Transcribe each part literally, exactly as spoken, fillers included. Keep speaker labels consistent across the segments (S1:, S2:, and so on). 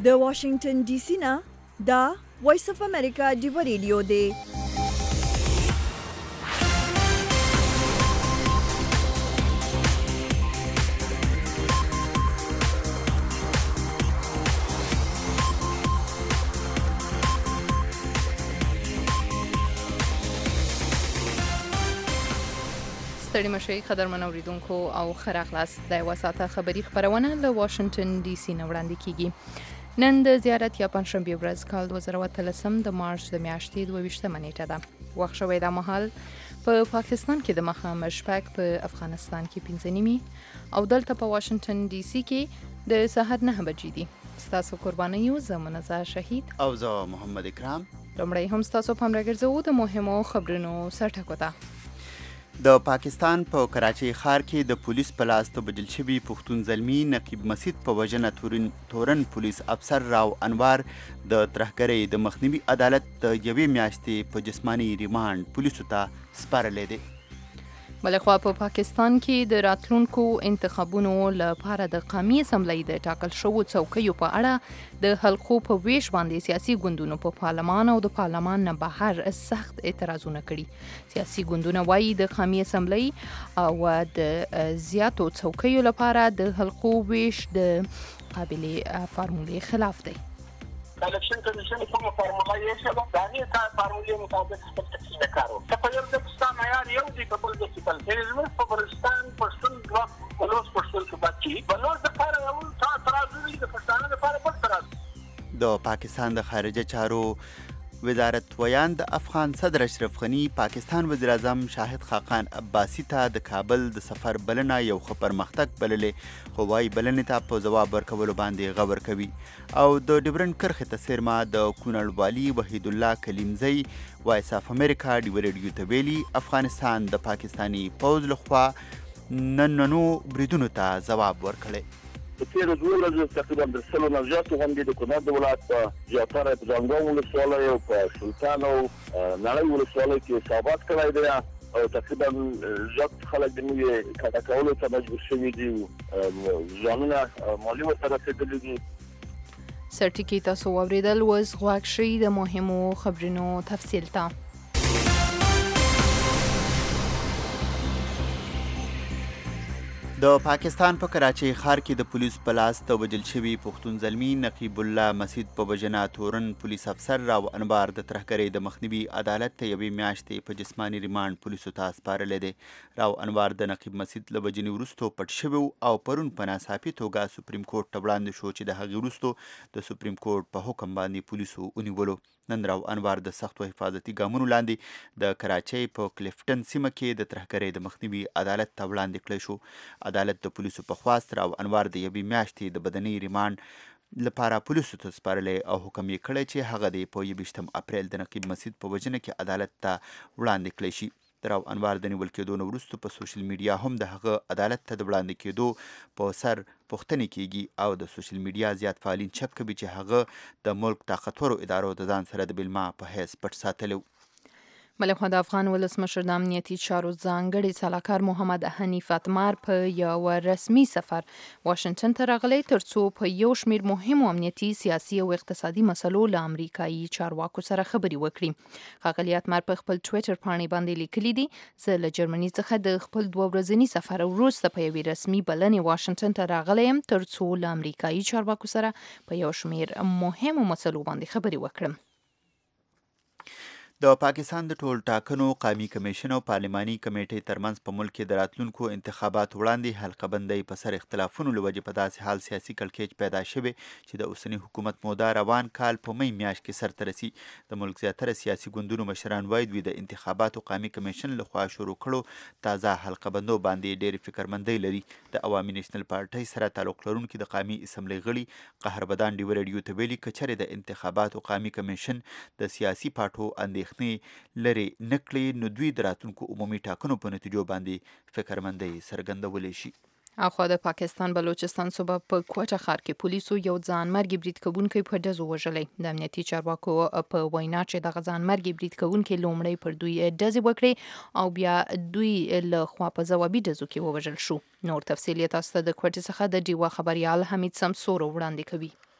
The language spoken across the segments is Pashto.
S1: د واشنگټن ډي سي نه دا وایس اف امریکا ډیو ریډیو دی.
S2: ستړي مشئ قدرمن اوریدونکو او ښه راغلاست. د یوه ساعته خبري خپرونه له واشنګټن ډي سي نه وړاندې کیږي. نن د زیارت یا پنجشنبې ورځ کال دوه زره اتلسم د مارچ د میاشتې دوه ویشتمه نیټه ده. وخت شوی دا مهال په پاکستان کې د ماښام شپږ، په افغانستان کې پنځه نیمې او دلته په واشنګټن ډي سي کې د سهار نهه بجې دي. ستاسو قرباني یو زه منزه شهید
S3: او زه محمد اکرام.
S2: لومړی هم ستاسو پام راګرځوو د مهمو خبرونو سرټکو ته.
S3: د پاکستان په کراچۍ ښار کې د پولیس په لاس وژل شوي پښتون زلمي نقیب مسید په وژنه تورن تورن پولیس افسر راو انوار د ترهګرۍ د مخنیوي عدالت د یوې میاشتې په جسماني ریمانډ پولیسو ته سپارلی دی.
S2: بلخوا په پاکستان کې د راتلونکو انتخابونو لپاره د قومي اسمبلی د ټاکل شوو څوکیو په اړه د حلقو په ویش باندې سیاسي ګوندونو په پارلمان او د پارلمان نه بهر سخت اعتراضونه کړي. سیاسي ګوندونه وایي د قومي اسمبلی او د زیاتو څوکیو لپاره د حلقو ویش د قابلې فارمولې خلاف دی.
S4: الکشن کمیشن کومه فارموله یې شوه د هغې تا فارمولې مطابق خپل تفصیل نه کار وکړو. که په یو ځای کې ستا معیار یو دی په بل ځای کې بل دی. زموږ په بلوچستان پښتون ځواک بلوچ پښتون کې بد کي بلوچ دپاره یو ترازو وي، د پښتانه دپاره بل ترازو.
S3: د پاکستان د خارجه چارو وزارت ویان د افغان صدر اشرف غني پاکستان وزیر اعظم شاهد خاقان عباسي ته د کابل د سفر بلنه یو ښه پرمختګ بللې، خو وايي بلنې ته په ځواب ورکولو باندې غور کوي. او د ډیورنډ کرښې ته څیرمه د کونړ والي وحید الله کلیمزی وایس اف امریکا ډیو ریډیو ته ویلي افغانستان د پاکستاني پوځ لخوا نننو بریدونو ته ځواب ورکړی.
S5: په تېرو دولسو تقریبا د سلو نه زیاتو غونډې د کونړ د ولایت په زیاتره په ځانګړو ولسوالۍ او په سلطان او نړۍ ولسوالۍ کې ثابت کړی دی او تقریبا زیات خلک د نوې کډه کولو ته مجبور شوي دي. ځانونه مالي ورته رسېدلي دي.
S2: سرټیکي تاسو واورېدل اوس غوږ شئ د مهمو خبرونو تفصیل ته.
S3: د پاکستان په کراچۍ ښار کې د پولیس په لاس د وژل شوي پښتون زلمي نقیب الله مسید په وژنه تورن پولیس افسر راو انوار د ترهګرۍ د مخنیوي عدالت ته یوې میاشتې په جسماني ریمانډ پولیسو ته سپارلی دی. راو انوار د نقیب مسید له وژنې وروستو پټ شوی او پرون په ناڅاپي توګه سپریم کورټ ته وړاندې شو چې د هغې وروستو د سپریم کورټ په حکم باندې پولیسو ونیولو. نن راو انوار د سختو حفاظتي ګامونو لاندې د کراچۍ په کلیفټن سیمه کې د ترهګرۍ د مخنیوي عدالت ته وړاندې کړی شو. عدالت د پولیسو په خواست راو انوار د یوې میاشتې د بدني ریمانډ لپاره پولیسو ته سپارلی او حکم یې کړی چې هغه د په یویشتم اپریل د نقیب مسید په وژنه کې عدالت ته وړاندې کړی شي. د راو انوار د نیول کېدو نه وروستو په سوشل میډیا هم د هغه عدالت ته د وړاندې کېدو په سر پوښتنې کیږي او د سوشل میډیا زیات فعالین چپ کوي چې هغه د ملک طاقتورو ادارو د ځان سره د بیلما په حیث پټ ساتلی.
S2: بلخوا د افغان ولسمشر د امنیتي چارو ځانګړي سلاکار محمد حنیف اتمر په یو رسمي سفر واشنګټن ته راغلی ترڅو په یو شمیر مهمو امنیتي، سیاسي او اقتصادي مسلو له امریکایي چارواکو سره خبرې وکړي. ښاغلي اتمر په خپل ټویټر پاڼې باندې لیکلي دي زه له جرمني څخه د خپل دوه ورځني سفر وروسته په یوې رسمي بلنې واشنګټن ته راغلی یم ترڅو له امریکایي چارواکو سره په یو شمیر مهمو مسلو باندې خبرې وکړم.
S3: د پاکستان د ټول ټاکنو قومي کمیشن او پارلماني کمیټې ترمنځ په ملک کې د راتلونکو انتخاباتو وړاندې حلقه بندۍ په سر اختلافونو له وجې په داسې حال سیاسي کړکېچ پیدا شوی چې د اوسني حکومت موده روان کال په می میاشت کې سرته رسي. د ملک زیاتره سیاسي ګوندونو مشران وایي دوی د انتخاباتو قومي کمیشن لخوا شروع کړو تازه حلقه بندو باندې ډېرې فکرمندۍ لري. د عوامي نیشنل پارټۍ سره تعلق لرونکي د قومي اسمبلۍ غړي قهر بدان ډیو ریډیو ته ویلي که چېرې د انتخاباتو قومي کمیشن د سیاسي پاټو اندېښنې لري نه کړي نو دوی د راتلونکو عمومي ټاکنو په نتیجو باندې فکرمندۍ څرګندولی شي.
S2: اخوا د پاکستان بلوچستان صوبه په کوټه ښار کې پولیسو یو ځانمرګي برید کوونکی په ډزو وژلی. د امنیتي چارواکو په وینا چې دغه ځانمرګي برید کوونکی لومړی پر دوی ډزې وکړې او بیا دوی له خوا په ځوابي ډزو کې ووژل شو. نور تفصیل یې تاسو ته د کوټې څخه د ډیوا خبریال حمید سمسور وړاندې کوي.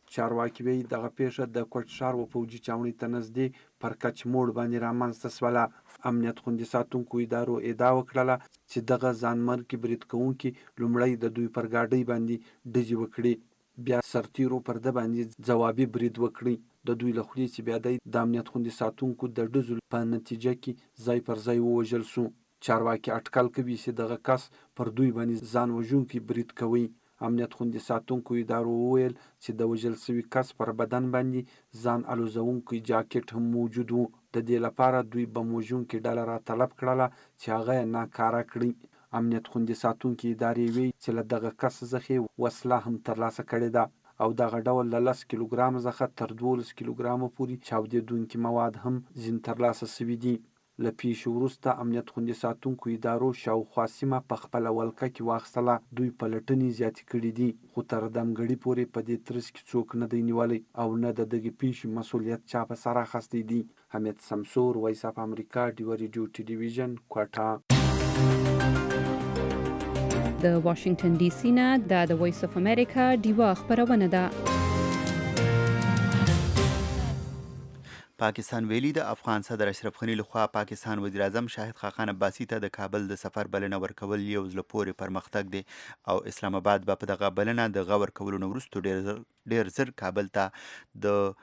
S6: چارواکي وایي دغه پیښه د کوټ ښار و پوځي چاوني ته نږدې پر کچ موړ باندې رامنځته شوله. امنیت خوندي ساتونکو ادارو ادعا وکړله چې دغه ځانمرګي برید کوونکي لومړی د دوی پر ګاډۍ باندې ډزې وکړي، بیا سرتیرو پر ده باندې ځوابي برید وکړي. د دوی له خولې چې بیا دی د امنیت خوندي ساتونکو د ډزو په نتیجه کې ځای پر ځای ووژل سو. چارواکي اټکل کوي چې دغه کس پر دوی باندې ځان وژونکي برید کوي. امنیت خوندي ساتونکو ادارو وویل چې د وژل شوي کس پر بدن باندې ځان الوزونکی جاکټ هم موجود و. د دې لپاره دوی بم وژونکې ډله را طلب کړله چې هغه یې ناکاره کړي. امنیت خوندي ساتونکي ادارې وایي چې له دغه کس څخه وسله هم ترلاسه کړې ده او دغه ډول له لس کیلوګرامه څخه تر دولس کیلوګرامه پورې چاودېدونکي مواد هم ځین ترلاسه شوي دي. له پیښې وروسته امنیت خوندي ساتونکو ادارو شاوخوا سیمه په خپله ولکه کې واخیستله. دوی پلټنې زیاتې کړي دي خو تر دمګړي پورې په دې ترڅ کې څوک نه دی نیولی او نه د دغې پیښې مسؤلیت چا په سر اخیستی دی. حمید سمسور، وایس اف امریکا، ډیوه ریډیو ټلویزیون، کوټه.
S7: د واشنگټن ډي سي نه دا د وایس اف امریکا ډیوه خپرونه ده.
S3: پاکستان ویلي د افغان صدر اشرف غني لخوا پاکستان وزیر اعظم شاهد خاقان عباسي ته د کابل د سفر بلنه ورکول یو زړه پورې پرمختګ دی او اسلام آباد به په دغه بلنه د غ ورکولو نه وروسته ډېر زر کابل ته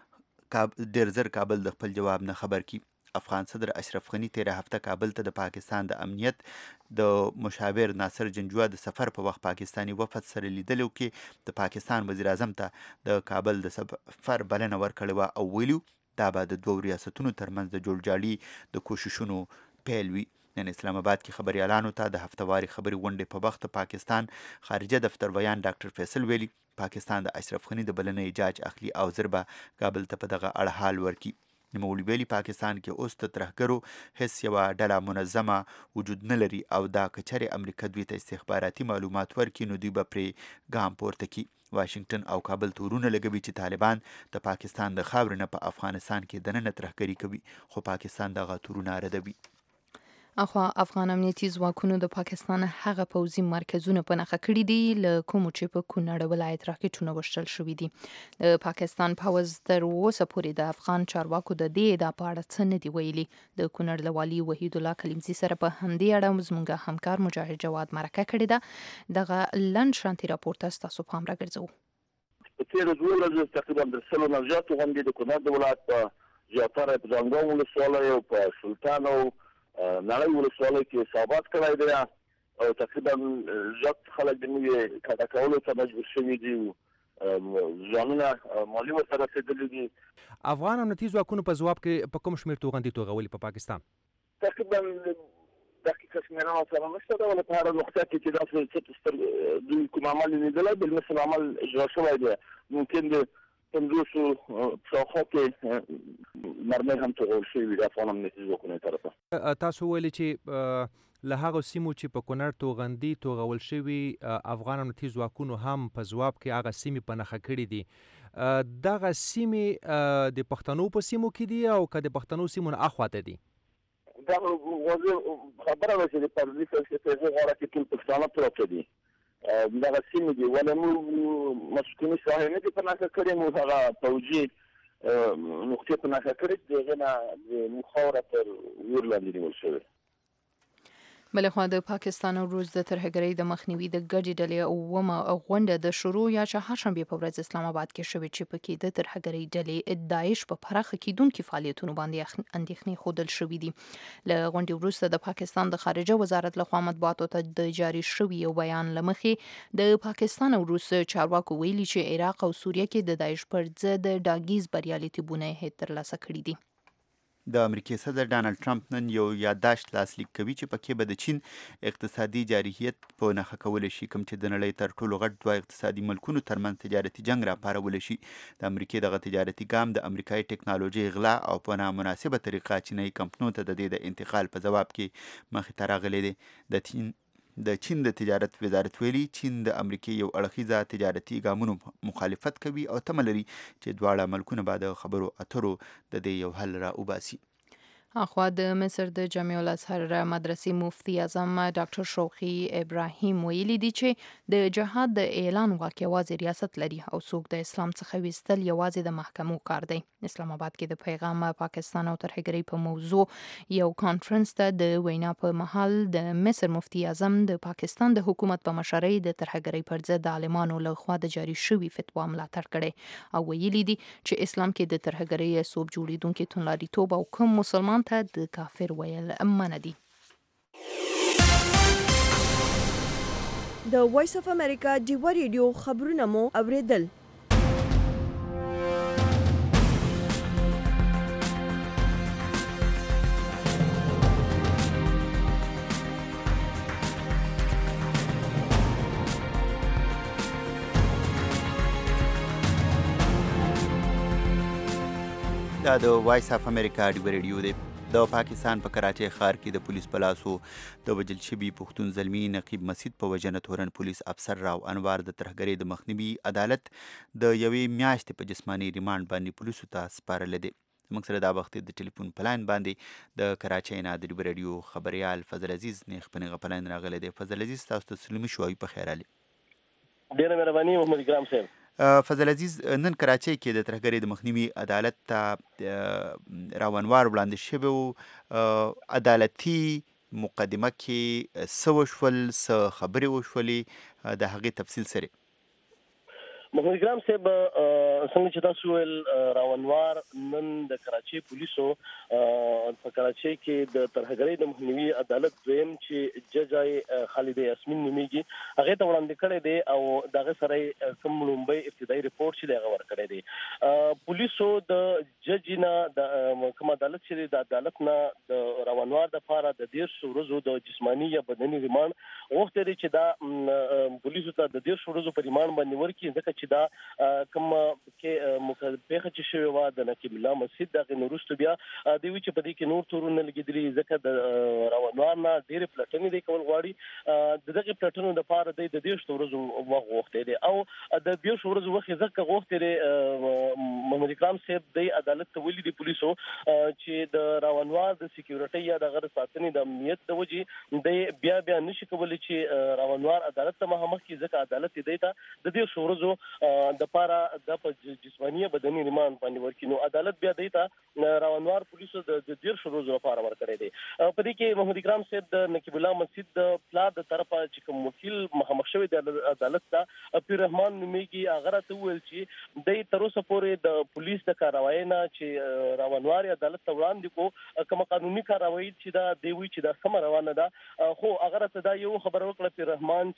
S3: د ډېر زر کابل د خپل جواب نه خبر کی. افغان صدر اشرف غني تیره هفته کابل ته د پاکستان د امنیت د مشاور ناصر جنجوعه د سفر په وخت پاکستانی وفد سره لیدلو کې د پاکستان وزیر اعظم ته د کابل د سفر بلنه ورکړې وه او ویلو دا به د دوو ریاستونو ترمنځ د جوړجاړي د کوششونو پیل وي. نن اسلام آباد کې خبریالانو ته د هفتواري خبري غونډې په وخت پاکستان خارجه دفتر ویان ډاکټر فیصل ویلي پاکستان د اشرف غني د بلنې جاج اخلي او زر به کابل ته په دغه اړه حال ورکي. نوموړي ویلي پاکستان کې اوس د ترهګرو هیڅ یوه ډله منظمه وجود نه لري او دا که چېرې امریکا دوی ته استخباراتي معلومات ورکړي نو دوی به پرې ګام پورته کړي. واشنگټن او کابل تورونه لګوي چې طالبان د پاکستان د خاورې نه په افغانستان کې دننه ترهګري کوي خو پاکستان دغه تورونه ردوي.
S2: اخوا افغان امنیتي ځواکونو د پاکستان هغه پوځي مرکزونه په نښه کړي دي له کومو چې په کونړ ولایت راکټونه وشتل شوي دي. د پاکستان پوځ تر اوسه پورې د افغان چارواکو د دې ادعا په اړه څه نه دي ویلي. د کونړ له والي وحید الله کلیمزي سره په همدې اړه زموږ همکار مجاهد جواد مرکه کړې ده. دغه لنډ شانتي راپور ته ستاسو پام راګرځوو.
S5: په تېرو دوو ورځو تقریبا د سلو نه زیاتو غونډې د کونړ د ولایت په زیاتره په ځانګړو ولسوالۍ او په سلطان او نړۍ ولسوالۍ کې ثابت کړی دی او تقریبا زیات خلک د نوي کډه کولو ته مجبور شوي دي. ځانونه مالي ورته رسېدلي دي.
S8: افغان امنیتي ځواکونو په ځواب کې په کوم شمېر توغندي توغولي په پاکستان؟
S5: تقریبا دقیقه شمېرنه سره نشته ده ولې په هره نقطه کې چې داسې څه ستر دوی کوم عمل لیدلی بالمثل عمل اجرا شوی دی ممکن د پنځوسو شاوخوا کې مرمۍ هم توغول شوي وي د افغان امنیتي ځواکونو طرفه.
S8: تاسو ویلي چې له هغو سیمو چې په کونړ توغندي توغول شوي افغان امنیتي ځواکونو هم په ځواب کې هغه سیمې په نښه کړي دي. دغه سیمې د پښتنو په سیمو کې دي او که د پښتنو سیمو نه اخواته دي؟
S5: دا خبره ده چې د پردي فلسفې غاړه کې ټول پښتانه پراته دي. دغه سیمې دي ولې موږ مسکوني ساحې نه دي په نښه کړې، موږ هغه پوځي نقطې په نښه کړې چې د هغې نه زموږ خاوره تر اور لاندې نیول شوې.
S2: بلخوا د پاکستان او روس د ترهګرۍ د مخنیوي د ګډې ډلې اومه غونډه د شروع یا چهارشنبې په ورځ اسلام آباد کې شوې چې پکې د ترهګرۍ ډلې داعش په پراخه کېدونکو فعالیتونو باندې اندېښنې ښودل شوې دي. له غونډې وروسته د پاکستان د خارجه وزارت لخوا مطبوعاتو ته د جاري شوي یو بیان له مخې د پاکستان او روس چارواکو ویلي چې عراق او سوریه کې د داعش پر ضد ډاګیز بریالیتوبونه یې ترلاسه کړي دي.
S3: د امریکای صدر ډانلډ ټرمپ نن یو یادداشت لاسلیک کوي چې پکې به د چین اقتصادي جارحیت په نښه کولی شي کوم چې د نړۍ تر ټولو غټ دوه اقتصادي ملکونو ترمنځ تجارتي جنګ راپارولی شي. د امریکای دغه تجارتي ګام د امریکایي ټکنالوژي غلا او په نامناسبه طریقه چینایي کمپنیو ته د دې د انتقال په ځواب کې مخې ته راغلی دی. د چین د چین د تجارت وزارت ویلي چین د امریکای یو اړخیزه تجارتي ګامونو مخالفت کوي او تمه لري چې دواړه ملکونه به د خبرو اترو د دې یو حل را وباسي.
S2: اخوا د مصر د جامع الازهر مدرسې مفتی اعظم ډاکټر شوقي ابراهیم ویلي دي چې د جهاد د اعلان واک یوازې ریاست لري او څوک د اسلام څخه ویستل یوازې د محکمو کار دی. اسلام آباد کې د پیغام پاکستان او ترهګرۍ په موضوع یو کانفرنس ته د وینا په محل د مصر مفتی اعظم د پاکستان د حکومت په مشرۍ د ترهګرۍ پر ضد عالمانو له خوا د جاری شوی فتوا ملاتړ کړي او ویلي دي چې اسلام کې د ترهګرۍ صوب جوړیدونکو توندلاریتوب او کوم مسلمان ته د کافر ویل منع دي.
S1: د وایس اف امریکا ډیوا ریډیو خبرونه مو اوریدل.
S3: دا د وایس اف امریکا ډیوا ریډیو دی. د پاکستان په کراچۍ ښار کې د پولیس په لاسو د وژل شوي پښتون زلمي نقیب مسعود په وژنه تورن پولیس افسر راو انوار د ترهګرۍ د مخنیوي عدالت د یوې میاشتې په جسماني ریمانډ باندې پولیسو ته سپارلی دی. موږ سره دا وخت د ټلیفون په لاین باندې د کراچۍ نه د ډیوا ریډیو خبریال فضل عزیز نیغ په نیغه په لاین راغلی دی. فضل عزیز تاسو ته سلمي شوایي په خیر علي.
S5: ډېره مهرباني محمد اکرام صاحب.
S3: فضل عزیز نن کراچۍ کې د ترهګرۍ د مخنیوي عدالت ته راونوار وړاندې شوی و. عدالتي مقدمه کې څه وشول، څه خبرې وشولې، د هغې تفصیل سره.
S5: محمد اکرام صاحب څنګه چې تاسو ویل راونوار نن د کراچۍ پولیسو په کراچۍ کې د ترهګرۍ د مخنیوي عدالت دویم چې جج خالده یاسمین نومیږي هغه ته وړاندې کړی دی او دغه سره کوم لومړی ابتدایي رپورټ چې هغه ورکړی دی. پولیسو د جج نه د کوم عدالت چې د عدالت نه د راونوار د لپاره د ډیر ورځو د جسماني یا بدني ریمانډ وخت دی چې دا پولیسو ته د ډیر ورځو په ریمانډ باندې ورکړي ځکه چې دا کوم کې مخالفه چې شوی و د نقیب الله مسعود دغه نورستو بیا دی چې په دې کې نور تورونه لګیدلي ځکه د راونوار نه ډېر پلټنې دی کول غواړي. د دغه پلټنو د لپاره د دې ورځو وخت غوښتي دی او د دې ورځو وخت ځکه غوښتي دی محمد اکرام صاحب د عدالت ته ویلي دی پولیسو چې د راونوار د سکیورټي یا د غیر ساتنې د امنیت د وجې د بیا بیا نشي کولی چې راونوار عدالت ته مخامخ کی ځکه عدالت دی ته د دې ورځو د پاره د جسماني بدني ریمانډ باندې ورکړي. نو عدالت بیا دیتا راونوار پولیسو د ډیر شروع لپاره ورکړي دي. په دې کې محمد اکرام صاحب د نقیب الله مسعود د پلار د طرفه چې کوم وکیل مخامخ شوی د عدالت ته پیر رحمان نومیږي هغه راته ویل چې د تر اوسه پورې د پولیس د کاروایی نه چې راونوار عدالت ته وړاندې کو کوم قانوني کاروایی چې دا دی وی چې دا سم روانه ده خو هغه راته دا یو خبر ورکړه پیر رحمان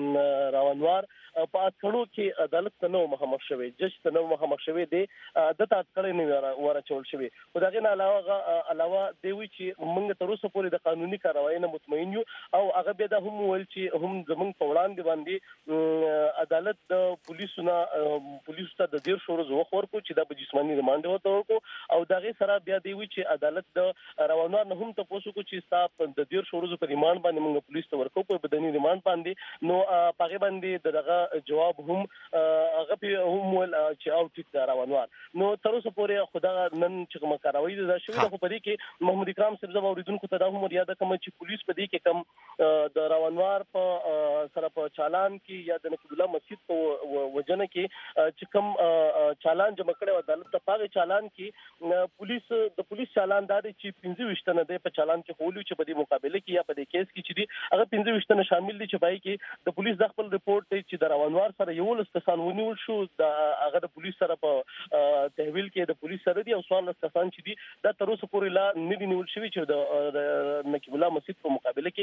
S5: چې راونوار په اټکړو کې عدالت ته نو مخامخ شوی جج ته نو مخامخ شوی دی د تاتکړې نه ورچول شوی. خو دا غن علاوه علاوه دی وی چې موږ تر اوسه پورې د قانوني کاروایی نه مطمئن یو او هغه به دا هم ویل چې هم زموږ په وړاندې باندې عدالت د پولیسو نه پولیسو ته د ډیر شورو وخت ورکو چې د جسماني ریمانډ ورته ورکو او دغه سره بیا دی وی چې عدالت د روانوار نه هم تاسو کو چې تاسو د ډیر شورو په ریمانډ باندې موږ پولیس ته ورکو په بدني ریمانډ باندې نو پاګې باندې دغه جواب هم هغه په هم ول چې او ټیک راونوار نو تر اوسه پورې خدا نن چې کوم کاروایی ده شوی خو په دې کې محمد اکرام صاحب زما اوریدونکو ته دا هم یاد کوم چې پولیس په دې کې کم د راونوار په سره په چالان کې یا د نقیب الله مسعود په وجنه کې چې کوم چالان جمع کړي عدالت ته پاغه چالان کې پولیس د پولیس چالان دار چې پنځه وشتنه ده په چالان کې خولو چې په دې مقابله کې یا په دې کیس کې چې دي هغه پنځه وشتنه شامل دي چې پای کې د پولیس د خپل رپورت دی چې د راونوار سره یو لستان ونیول شو د هغه د پولیس سره په تحویل کې د پولیس سره دي او څوار لستان چې دي دا تر اوسه پورې لا نه دي نیول شوی چې د نقیب الله مسعود په مقابله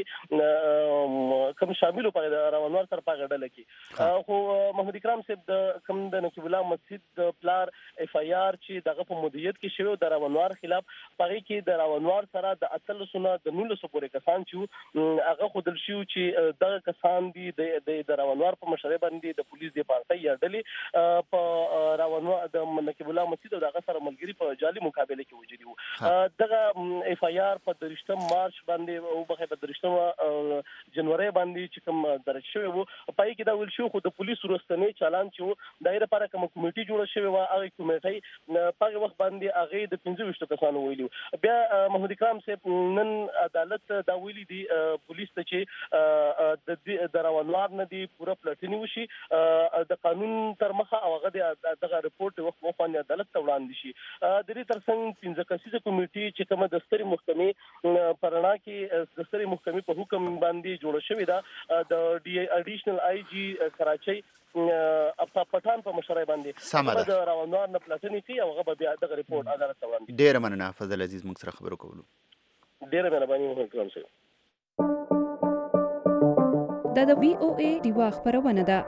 S5: کې کوم شامل په راونوار سره په غړل کې خو محمد اکرام صاحب د کوم د نقیب الله مسعود د پلار اف ای آر چې دغه په مدیریت کې شوی د راونوار خلاف پغې کې د راونوار سره د اتل سونه د نول سو پورې کسان چې هغه خودل شو چې دغه کسان دي د راونوار په مشرۍ باندې د پولیس د پارټي یا ډلې په راونوار د نقیب
S9: نقیب الله مسید او دغه سره ملګری په جالي مقابله کې وجدي وو. دغه اف آی آر په درشتم مارچ باندې او په درشتم جنوري باندې چې کوم درج شوی وو پای کې دا ویل شو خو د پولیسو رستنی چالان چې وو دایره لپاره کوم کمیټي جوړه شوی و هغه کمیټي په وخت باندې هغه د پنځه ویشت کسانو ویلو. بیا محمد اکرام صاحب نن عدالت دا ویلي دي پولیس ته چې د روانوار نه دي پوره پلټنی وشي د قانون تر مخه او هغه دغه رپورت وخت وخت عدالت ته وړاندې شي. د دې ترڅنګ پنځه کسیزه کمیټي چې کومه د ستري محکمې پرنا کې د ستري محکمې په حکم باندې جوړه شوې ده د ډي اډیشنل آی جی کراچۍ په پټان په مشرۍ باندې د روانوار نه پلټنی کوي او هغه بیا دغه رپورت عدالت ته وړاندې.
S3: ډېره مننه فضل عزیز موږ سره خبرو کولو.
S9: ډېره مهرباني محمد اکرام صاحب.
S7: دا د وی او ای ډیوا خبرونه ده.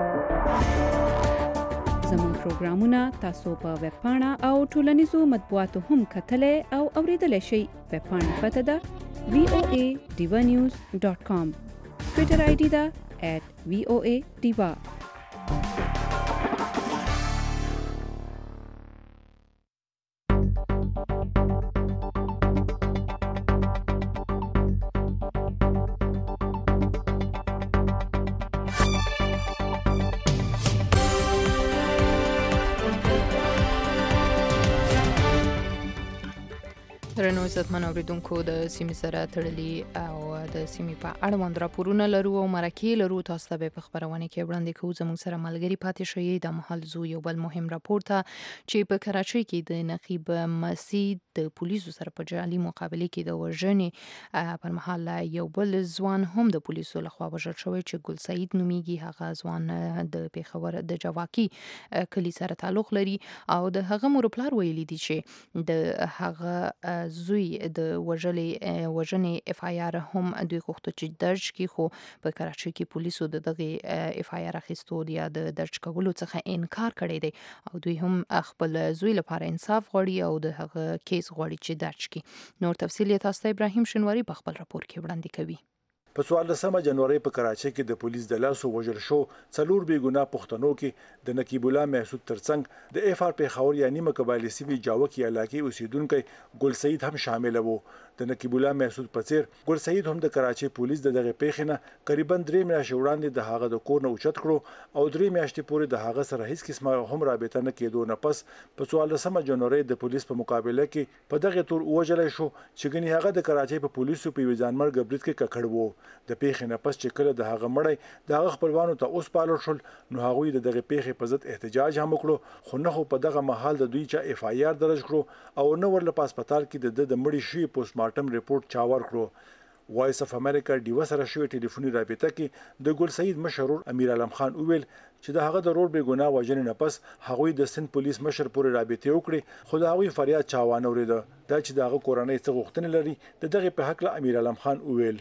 S7: زموږ پروګرامونه تاسو په ویب پاڼه او ټولنیزو مطبوعاتو هم کتلای او اوریدلای شئ. ویب پاڼه پته ده وی او ای ډیوا نیوز ډاٹ کام. ټویټر آی ډي ده ایټ وی او ای ډیوا.
S2: درنو عزتمن اوریدونکو د سیمې سره تړلي او د سیمې په اړوند راپورونه لرو او مرکې لرو. تاسو ته په خبرونه کې وړاندې کوو زموږ سره ملګری پاتې شئ. د محل زو یو بل مهم راپور ته چې په کراچۍ کې د نقیب مسید د پولیسو سره په جعلي مقابله کې د وژنې پر مهال یو بل ځوان هم د پولیسو لخوا وژل شوی چې ګل سعید نومیږي. هغه ځوان د پیښور د جواکی کلی سره تعلق لري او د هغه مور پلار ویلي دي چې د هغه زوی د وژلې وژنې اف آی آر هم دوی غوښتل چې درج کړي خو په کراچۍ کې پولیسو د دغه اف آی آر اخیستو یا د درج کولو څخه انکار کړی دی او دوی هم خپل زوی لپاره انصاف غواړي او د هغه کیس غواړي چې درج کړي. نور تفصیل یې تاسو ته ابراهیم شنواری په خپل راپور کې وړاندې کوي.
S10: په څوارلسمه جنوري په کراچۍ کې د پولیس د لاسو وژل شو څلور بې ګناه پښتنو کې د نقیب الله محسود ترڅنګ د اف آر پیښور یا نیمه قبایلی سیمې جاوکی علاقې اوسیدونکو ګل سعید هم شامل وو. د نقیب الله محسود په څیر ګل سعید هم د کراچۍ پولیس د دغه پیښې نه تقریبا درې میاشتې وړاندې د هغه د کور نه اوچت کړو او درې میاشتې پورې د هغه سره هیڅ قسمه هم رابطه نه کېدو. نه پس په څوارلسمه جنوري د پولیس په مقابله کې په دغه تور وژل شو چې ګنې هغه د کراچۍ په پولیسو په ځانمرګ برید کې ککړ وو. د پیښې نه پس چې کله د هغه مړی د هغه خپلوانو ته اوس پالل شول نو هغوی د دغه پیښې په ضد احتجاج هم وکړو خو نه خو په دغه محل د دوی چې اف آی آر درج کړو او نه ورله په هسپتال کې د د مړي شوي پوسټ مارټم ریپورت چا ورکړو. وایس اف امریکا ډیوا سره شوې ټلیفوني رابطه کې د ګل سعید مشرور امیر علم خان وویل چې د هغه د رور بې ګناه وژنې نه پس هغوی د سند پولیس مشر پورې رابطه وکړي خو د هغوی فریاد چا وانه اورېده. دا چې د هغه کورنۍ څه غوښتنې لري د دغه په حق له امیر علم خان وویل.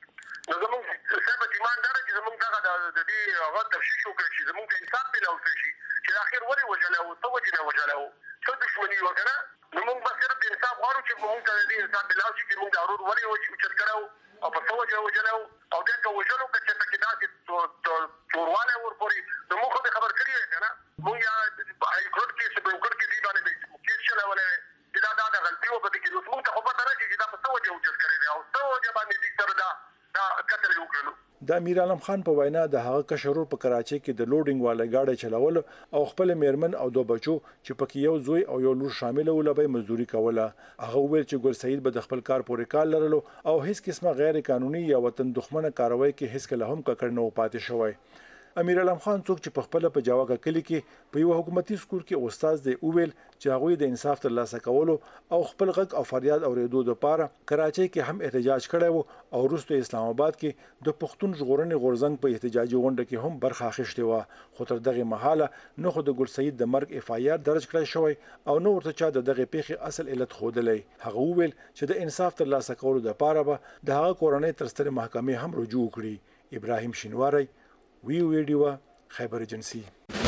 S4: هغه تفشیش وکړي چې زموږ ته انصاف پیدا وشي چې اخر ولې وجله او څه وجه نه وجله او څه دښمني وکړه نو موږ به صرف د انصاف غواړو چې موږ ته د انصاف پیدا وشي چې موږ د ضرور ولې وجه اوچت کړو او په څه وجه وجله او بیا که وجلو که چې پکې داسې توروالی ورپورې نو موږ خو دې خبر کړي وی که نه موږ یا هایکورټ کې سپریم کورټ کې دې باندې کیس چلولی وی چې دا دا د غلطي وه په دې کې نو موږ ته خو پته راشي چې دا په څه وجه اوچت کړی دی او څه وجه باندې دې سره دا دا قتل یې وکړلو.
S10: د امیر علم خان په وینا د هغه کشرور په کراچۍ کې د لوډینګ والا گاډي چلول او خپل میرمن او دوه بچو چې پکې یو زوی او یو لور شامل ول به مزدوري کوله. هغه ویل چې ګل سعید به د خپل کار پورې کال لرلو او هیڅ قسمه غیر قانوني یا وطن دښمنه کاروایی کې هیڅ کله هم ککړ نه پاتې شوی. امیر علم خان څوک چې په خپل په جواګه کلی کې په یو حکومتي سکول کې استاد دی وویل چې هغه د انصاف ترلاسه کولو او خپل غږ او فریاد اوریدو لپاره کراچۍ کې هم احتجاج کړی وو او وروسته اسلام آباد کې د پښتون ژغورنې غورځنګ په احتجاجي غونډه کې هم برخه اخیستې وه خو تر دغه مهاله نه خو د ګل سعید د مرګ اف آی آر درج کړی شوی او نو ورته چا د دغه پیښې اصل علت ښودلی. هغه وویل چې د انصاف ترلاسه کولو لپاره به د هغه کورنۍ تر سترې محکمې هم رجوع کړي. ابراهیم شینواری وی ویډیو خیبر ایجنسی.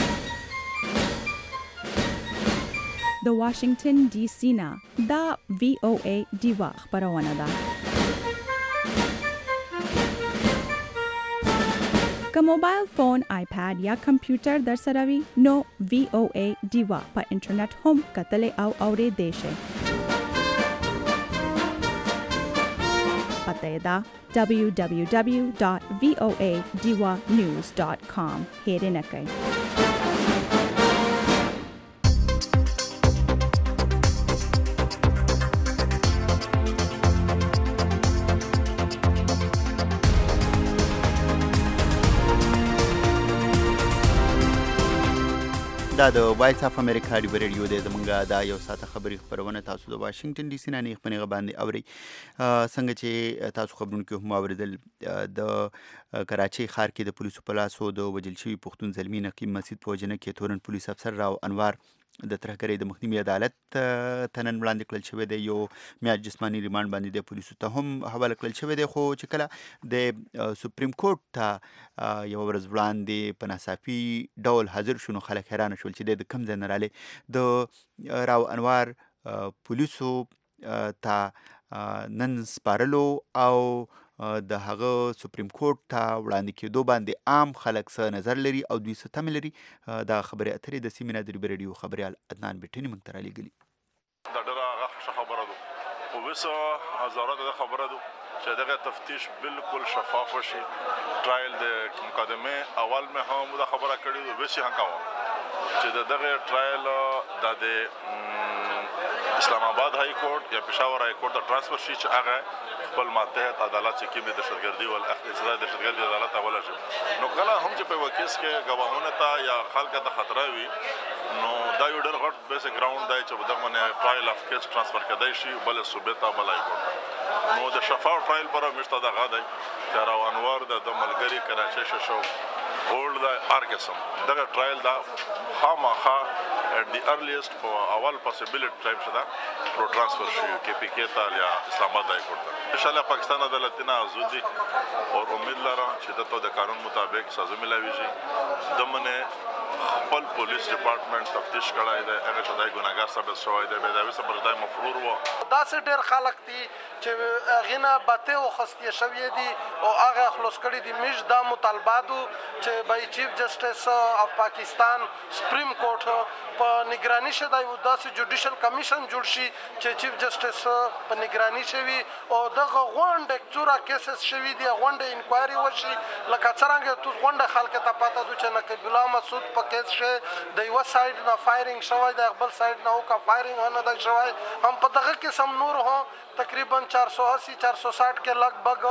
S1: د واشنگټن ډي سي نه دا وی او ای ډیوا خبرونه ده. که موبایل فون، آیپاد یا کمپیوټر در سره وي نو وی او ای ډیوا په انټرنیټ هم کتلی او اوریدلی شئ. پته یې ده دبلیو دبلیو دبلیو ډاټ وی او ای ډیوا نیوز ډاټ کام. هیرې نه کوئ.
S3: دا د وایس اف امریکا ډیو ریډیو دی. زمونږ دا یو ساعته خبري خپرونه تاسو د واشنگټن ډي سي نه نیغ په نیغه باندې اورئ. څنګه چې تاسو خبرونو کې هم اورېدل، د کراچۍ ښار کې د پولیسو په لاسو د وژل شوي پښتون زلمي نقیب مسعود په وژنه کې تورن پولیس افسر راو انوار د ترهګرۍ د مخنیوي عدالت ته نن وړاندې کړل شوی دی. یو میاشت جسماني ریمانډ باندې د پولیسو ته هم حواله کړل شوی دی. خو چې کله د سپریم کورټ ته یوه ورځ وړاندې په ناڅاپي ډول حاضر شو، نو خلک حیرانه شول چې دی د کوم ځای نه رالی. د راو انوار پولیسو ته نن سپارلو او د هغه سپریم کورټ ته وړاندې کېدو باندې عام خلک څه نظر لري او دوی څه تمې لري، دا خبرې اترې د سیمې نه د ریډیو ریډیو خبریال عدنان بټني موږ ته رالیږلي.
S11: دا ډېره هغه ښه خبره ده، خو اوس هزاره د خبره ده چې دغه تفتیش بالکل شفاف وشي. ټرایل د مقدمې اول مې هم دا خبره کړې ده، ویسې هم کوم چې د دغه ټرایل دا د اسلام آباد های کورټ یا پېښور های کورټ ته ټرانسفر شي چې هغه خپل ماتحت عدالت چې کوم د دهشتګردي ول اقتصاد د دهشتګردي عدالت حواله شي. نو کله هم چې په وکیس کې گواهونه ته یا خلک ته خطر وي، نو دا یو ډېر غټ بیسک ګراوند دی چې دغه باندې ټرایل اف کیس ټرانسفر کېدای شي بل صوبې ته بل های کورټ. نو د شفاف ټرایل پر مشته دغه دی چې راو انوار د ملګری کراچۍ شو هولډ د هر قسم دغه ټرایل دا خامخا at the earliest په اول possibility ټایم شدا پرو ټرانسفر شي کې پی کې ته یا اسلام آباد های کورټ ته. ان شاء الله پاکستان عدالت نه آزاد دي او امید لرم چې د تو د قانون مطابق سزا ملاويږي. دمنه خپل پولیس ډپارټمنټ تفتیش کړای دی، هغه چې دای ګناګار ثابت شوی دی، به دا وسه پر دای مفرور و.
S12: دا څه ډېر خلک دي چې غینا باته او خستې شوی دي او هغه خلاص کړي دي. مش دا مطالباتو چې بای چیف جسټس اف پاکستان سپریم کورټ په نگرانی شه دا یو داسې جوډیشل کمیشن جوړ شي چې چیف جسټس په نگرانی شوي او دغه غونډه څوره کیسز شوي دي، غونډه انکوایري وشي. لکه څرنګه تو غونډه خلک ته پاته دو چې نقیب الله مسعود په کیس شه د یو سایډ نه فایرینګ شوی د خپل سایډ نه او کا فایرینګ نه د شوی هم په دغه قسم نور هو تقریبا چار سو اسی چار سو ساٹھ کے لگ بھگ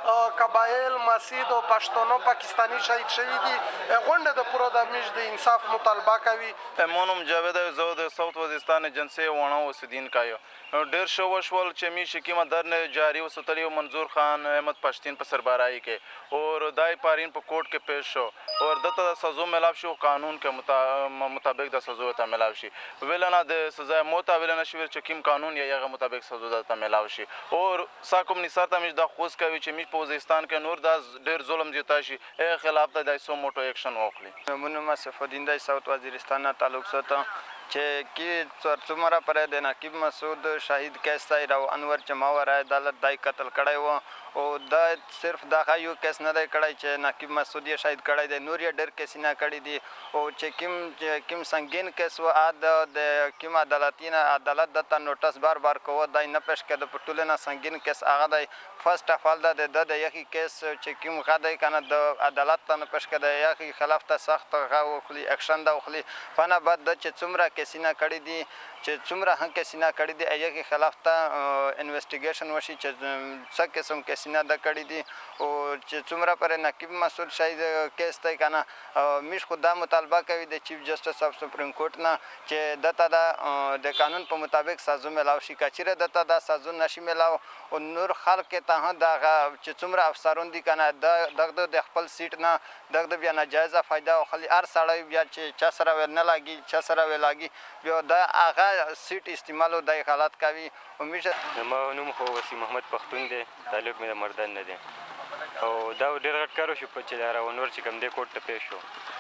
S12: قبائل مسجد او پښتونو پاکستانی شهید شوی دي. غونډه د پوره د میش د انصاف مطالبه کوي.
S13: مونم جاوید زو د ساوث وزیرستان ایجنسی ونه وسدین کایو ډیر شو وشول چې می شکیمه درن جاری وسطلی منظور خان احمد پښتین په سربراهی کې اور دای پارین په کوर्ट کې پیش شو اور دته د سزا ملاو شو قانون کې مطابق د سزا ته ملاو شي ولنه د سزا موت ولنه شویر چې کیم قانون یا یغه مطابق سزا ته ملاو شي. اور ساکوم نثار ته مش د خوښ کوي چې می په وزیرستان کې نور د ډیر ظلم جتا شي خلاف د دای سو موټو اکشن وکړي.
S14: مونږ صفدین د ساوث وزیرستان تعلق سره چې کی څومره پر د نقیب مسعود شهید کیس ته راو انور چې ماور عدالت دای قتل کړی و او دا صرف دا یو کیس نه دی کړی چې نقیب مسعود یې شهید کړی دی، نور یې ډېر کیس نه کړی دي او چې کوم کوم سنگین کیس و ا د کوم عدالتي نه عدالت دته نوټس بار بار کوه دای نه پېښ کړه په ټوله نه سنگین کیس هغه دی. فرست اف ال د د یخي کیس چې کوم غاډی کنه د عدالت ته نه پېښ کړه یخي خلاف ته سخت غو خلی اکشن دا خلی فنه بعد د چې څومره کیسینه کړی دي چې څومره هم کیسینه کړی دي هغه خلاف ته انویسټیګیشن وشي چې څه قسم کیسینه د کړی دي او چې څومره پر نقیب مسعود شهید کیس ته کنه میش خو دا مطالبه کوي د چیف جسټس اف سپریم کورټ نه چې دته د قانون په مطابق سازو ملاو شي. کچیره دته دا سازو نشي ملاو او نور خلک ته دا چې څومره افسرون دي کنه دغه د خپل سیټ نه دغه بیا ناجایزه فائدہ او خلی هر سړی بیا چې چا سره نه لاګي چا سره ولاګي بیا دا هغه سیټ استعمالو د حالات کوي.
S15: همیشه ما نوم خو وسیم محمد پښتون دی، تعلق مې د مردان نه دی او دا ډېر غټ کار وشو چې دا راونور چې کوم دی کوټ ته پیښ شو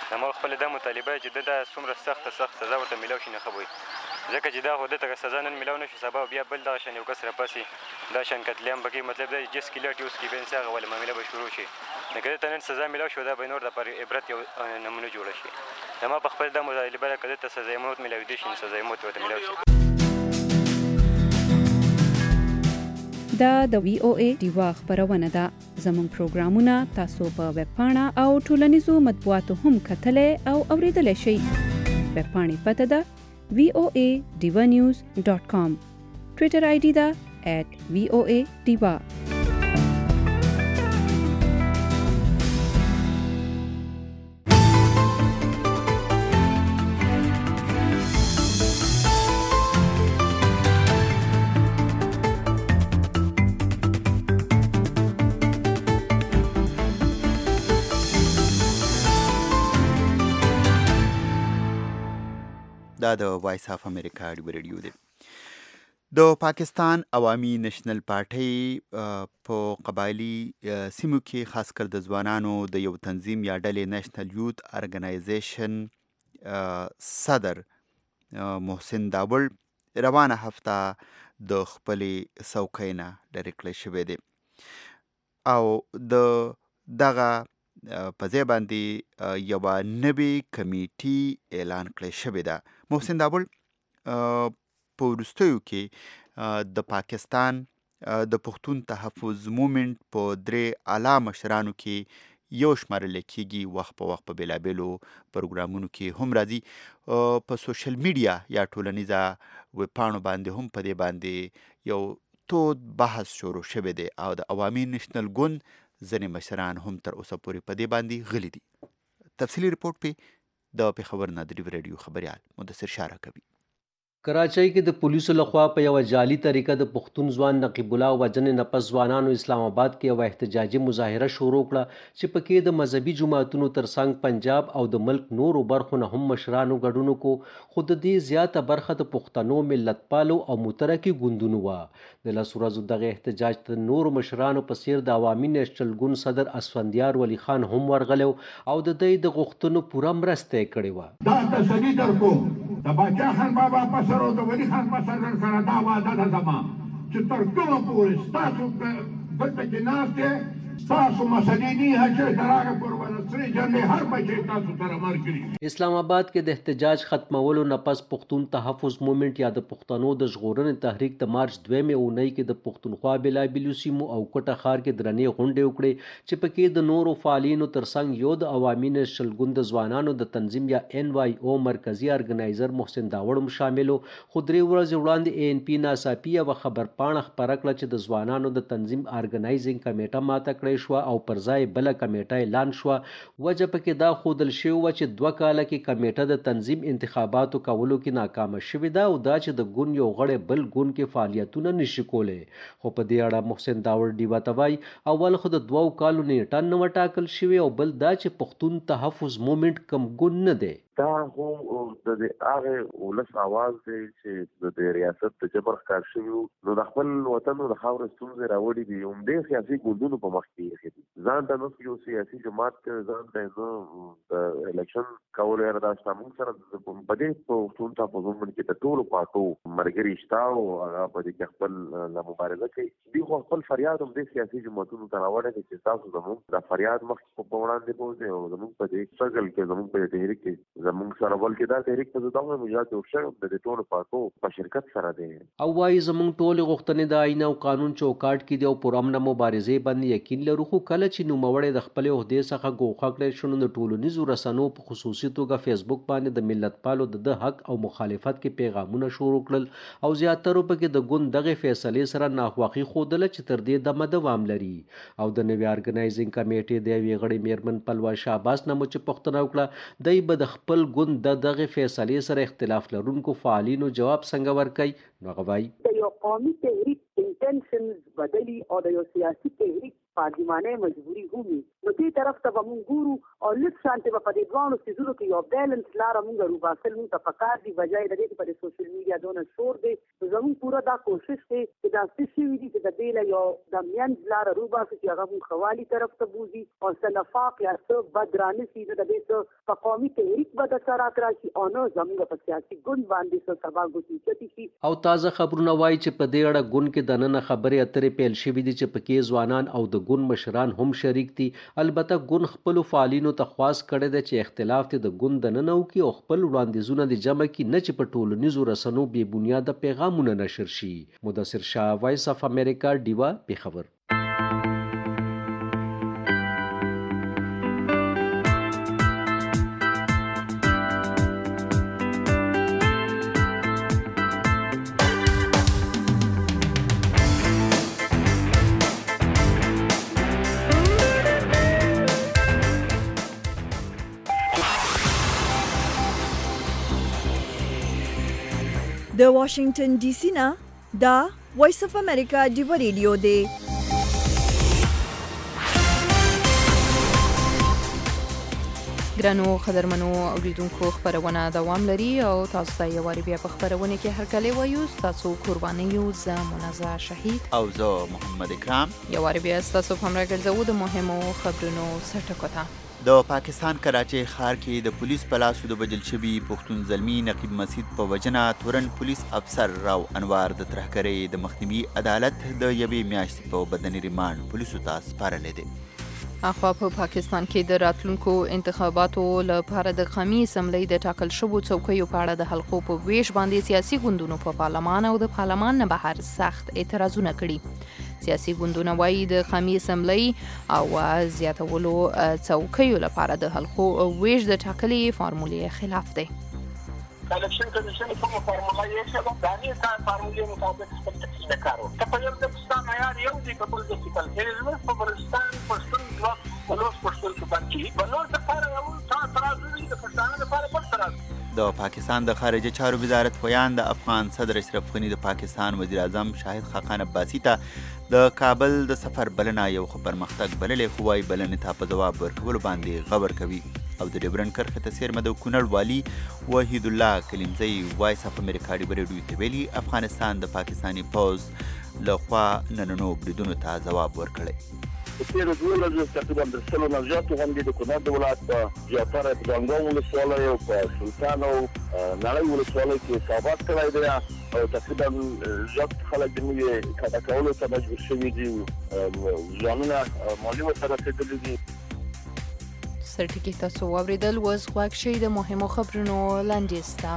S15: زما خپل دا مطالبه چې د څومره سخت سخت سزا ورته ملاو شي نه خبري ځکه چې دا خو دته سزا نن ملاو نشي سبا بیا بل دغه شان یو کس راپاسي دا شان قتلیام بګي مطلب دا جس کیلټ یوس کې بین څنګه ول معاملې به شروع شي نګره ته نن سزا ملاو شو دا به نور د پر عبرت یو نمونه جوړ شي زما په خپل د مطالبه کړه ته سزا موت ملاوي دي شي سزا موت ورته ملاوي شي
S7: دا د وی او ای دیوا خبرونه ده زموږ پروګرامونه تاسو په ویب پاڼه او ټولنیزو مطبوعاتو هم کتلې او اوریدلای شئ ویب پاڼې پته ده وی او ای ډیوا نیوز ډاٹ کام ټویټر آی ډي ده ایٹ وی او ای ډیوا
S3: دا د وایس اف امریکا رادیو دی. د پاکستان عوامي نېشنل پارټۍ په قبایلي سیمو کې خاص کر د ځوانانو د یو تنظیم یا ډلې نېشنل یوت ارګنایزیشن صدر محسن داوړ روانه هفته د خپلې څوکۍ نه لرې کړی شوی دی او د دغه په ځای باندې یوه نوې کمیټي اعلان کړی شوې ده. محسن داوړ په وروستیو کې د پاکستان د پښتون تحفظ مومنټ په درې اعلی مشرانو کې یو شمارل کېږي، وخت په وخت په بېلابېلو پروګرامونو کې هم راځي، په سوشل میډیا یا ټولنیزه ویبپاڼو باندې هم په دې باندې یو تود بحث شروع شوی دی او د عوامي نېشنل ګوند ځینې مشران هم تر اوسه پورې په دې باندې غلي دي. تفصیلي رپورټ پې د پېښور نه د رادیو خبریال مدثر شاه راکوي.
S16: کراچۍ کې د پولیسو لخوا په یوه جعلي طریقه د پښتون ځوان نقیب الله وژنې نه پس ځوانانو اسلام آباد کې یوه احتجاجي مظاهره شروع کړه چې پکې د مذهبي جماعتونو ترڅنګ پنجاب او د ملک نورو برخو نه هم مشرانو ګډون وکړو، خو د دې زیاته برخه د پښتنو ملتپالو او مترقي ګوندونو وه. د لسو ورځو دغه احتجاج د نورو مشرانو په څیر د عوامي نېشنل ګوند صدر اسفندیار ولی خان هم ورغلی او د دوی د غوښتنو پوره مرسته یې کړې وه.
S17: دا تسلي درکوم د باچا خان بابا په سر او د ولی خان په سر سره دا وعده ده زما چې تر کومه پورې ستاسو دلته کې ناست دی ستاسو مسلې نه هچې تر هغه پورې به د سرې جنډې هر بچی تاسو سره مر کړي.
S16: اسلام آباد کې د احتجاج ختمولو نه پس پښتون تحفظ مومنټ یا د پښتنو د ژغورنې تحریک د مارچ دویمې اونۍ کې د پښتونخوا بېلابېلو سیمو او کوټه ښار کې درنې غونډې وکړې چې پکې د نورو فعالینو ترڅنګ یو د عوامي نېشنل ګوند د ځوانانو د تنظیم یا ان وای او مرکزي ارګنایزر محسن داوړ هم شامل و. خو درې ورځې وړاندې اے ان پي ناڅاپي یوه خبرپاڼه خپره کړه چې د ځوانانو د تنظیم ارګنایزینګ کمیټه ماته کړې شوه او پر ځای بله کمیټه اعلان شوه. وجه پکې دا ښودل شوې وه چې دوه کاله کې کمیټه د تنظیم انتخاباتو کولو کې ناکامه شوې ده او دا چې د ګوند یو غړی بل ګوند کې فعالیتونه نشي کولی. خو په دې اړه محسن داوړ ډیوا ته وایي اول خو د دوو کالو نیټه نه وه ټاکل شوې او بل دا چې پښتون تحفظ مومنټ کم ګوند نه دی.
S18: دا هم د هغې ولس اواز دی چې د ریاست د جبر ښکار شوي نو د خپل وطن د خاورې ستونزې راوړي دي. همدې سیاسي ګوندونو په مخ کې ایښي دي. ځان ته نو یو سیاسي جماعت ځان ته نه د الیکشن کولو یاره دا شته. موږ سره په دې پښتون تحفظ مومنټ کې د ټولو پارټو ملګري شته او هغه په دې کې خپل مبارزه کوي. دوی خو خپل فریاد هم دې سیاسي جماعتونو ته راوړی دی چې تاسو زموږ د فریاد مخکې په وړاندې بوځئ او زموږ په دې سټرګل کې زموږ په دې تحریک کې زموږ سره بلکې دا تحریک په زده هم مجاهد جوړ شوی د دې ټولو پارټو په شرکت سره دی.
S16: او وایي زموږ ټولې غوښتنې د آئین او قانون چوکاټ کې دي او پر امنه مبارزې باندې یقین لرو. خو کله چې نوموړی د خپلې عهدې څخه ګوښه کړی شو نو د ټولنیزو رسنو په خصوصي توګه فیسبوک باندې د ملتپالو د ده حق او مخالفت کې پیغامونه شروع کړل او زیاترو پکې د ګوند دغې فیصلې سره ناخوښي ښودله چې تر دې دمه دوام لري. او د نوې ارګنایزینګ کمیټې د یوې غړي میرمن پلوه شهباز نه مو چې پوښتنه وکړه دی به د خپل ګوند د دغې فیصلې سره اختلاف لرونکو فعالینو جواب څنګه ورکوي نو هغه وایي
S19: د یو قومي تحریک انټنشنز بدلي او د یو سیاسي تحریک پارلماني مجبوري هم نو دې طرف ته به مونږ ګورو او لږ شانتې به په دې دواړو څیزونو کې یو بیلنس لاره مونږ روباسل مونږ ته پکار دي بجای د دې چې په سوشل میډیا دونه شور دی. زموږ پوره دا کوشش دی چې چې دا څه شوي دي چې د دې له یو د منځ لاره روباسو چې هغه مونږ خوالي طرف ته بوځي او څه نفاق یا څه بد رانسي نو د دې څه په قومي تحریک به د اثرات راشي او نه زموږ په سیاسي ګوند باندې څه سبا ګوتې شي.
S16: او تازه خبرونه وایي چې په دې اړه ګوند کې دننه خبرې اترې پیل شوې دي چې پکې ځوانان او د ګوند مشران هم شریک دي. البته ګوند خپلو فعالینو ته خواست کړی دی چې اختلاف ته د ګوند دننه وکړي او خپل وړاندیزونه د جمع کړي، نه چې په ټولنیزو رسنو بې بنیاده پیغامونه نشر شي. مدثر شاه، وایس اف امریکا، ډیوا، پیښور.
S20: د واشنگټن ډي سي نه دا وایس اف امریکا ډیوا ریډیو دی.
S2: ګرانو قدرمنو اوریدونکو، خبرونه دوام لري او تاسو ته یو واری بیا په خبرونه کې هرکلی وایو. تاسو قرباني یو، زه منازع شهید
S3: او زه محمد اکرام.
S2: یو واری بیا تاسو په همراه ګرځو د مهمو خبرونو سرټکو ته.
S3: د پاکستان کراچۍ ښار کې د پولیس په لاسو د وژل شوي پښتون زلمي نقیب مسعود په وجنه تورن پولیس افسر راو انوار د ترهګرۍ د مخنیوي عدالت د یوې میاشتې په بدني ریمانډ پولیسو ته سپارلی دی.
S2: اخوا په پاکستان کې د راتلونکو انتخاباتو لپاره د قومي اسمبلی د ټاکل شوو څوکیو په اړه د حلقو په ویش باندې سیاسي ګوندونو په پارلمان او د پارلمان نه بهر سخت اعتراضونه کړي. سیاسي ګوندونه وایي د قومي اسمبلی او زیاتولو څوکیو لپاره د حلقو ویش د ټاکلې فارمولې خلاف دی.
S4: الیکشن کمیشن کومه فارموله یې شوه د هغې کار فارمولې مطابق خپل تفصیل کار وکړي. که په یو د پاکستان معیار یو دی په بل د سیکل هیزمس په بلوچستان پښتون بلاک بلوچ پښتون کې باندې بلوچ لپاره یو څه اعتراض دی، د پښتانه لپاره بل اعتراض.
S3: د پاکستان د خارجه چارو وزارت ویان د افغان صدر اشرف غني د پاکستان وزیر اعظم شاهد خاقان عباسي ته د کابل د سفر بلنه یو خو پرمختګ بللې، خو وايي بلنې ته په ځواب ورکولو باندې غبر کوي. او د ډیورنډ کرښې ته څیرمه د کونړ والي وحید الله کلیمزی وایس اف امریکا ډیوا ریډیو ته ویلي افغانستان د پاکستاني پوځ لخوا نننو بریدونو ته ځواب ورکړی.
S5: په تېرو دولسو تقریبا د سلو نه زیاتو غونډې د کونړ د ولایت په زیاتره په ځانګړو ولسوالۍ او په سلطان او نړۍ ولسوالۍ کې ثابت کړی دی او تقریبا زیات خلک د نوي کډه کولو ته مجبور شوي دي، ځانونه مالي ورته رسېدلي دي.
S2: سرټکي تاسو واوریدل، اوس غوږ شئ د مهمو خبرونو لنډیز ته.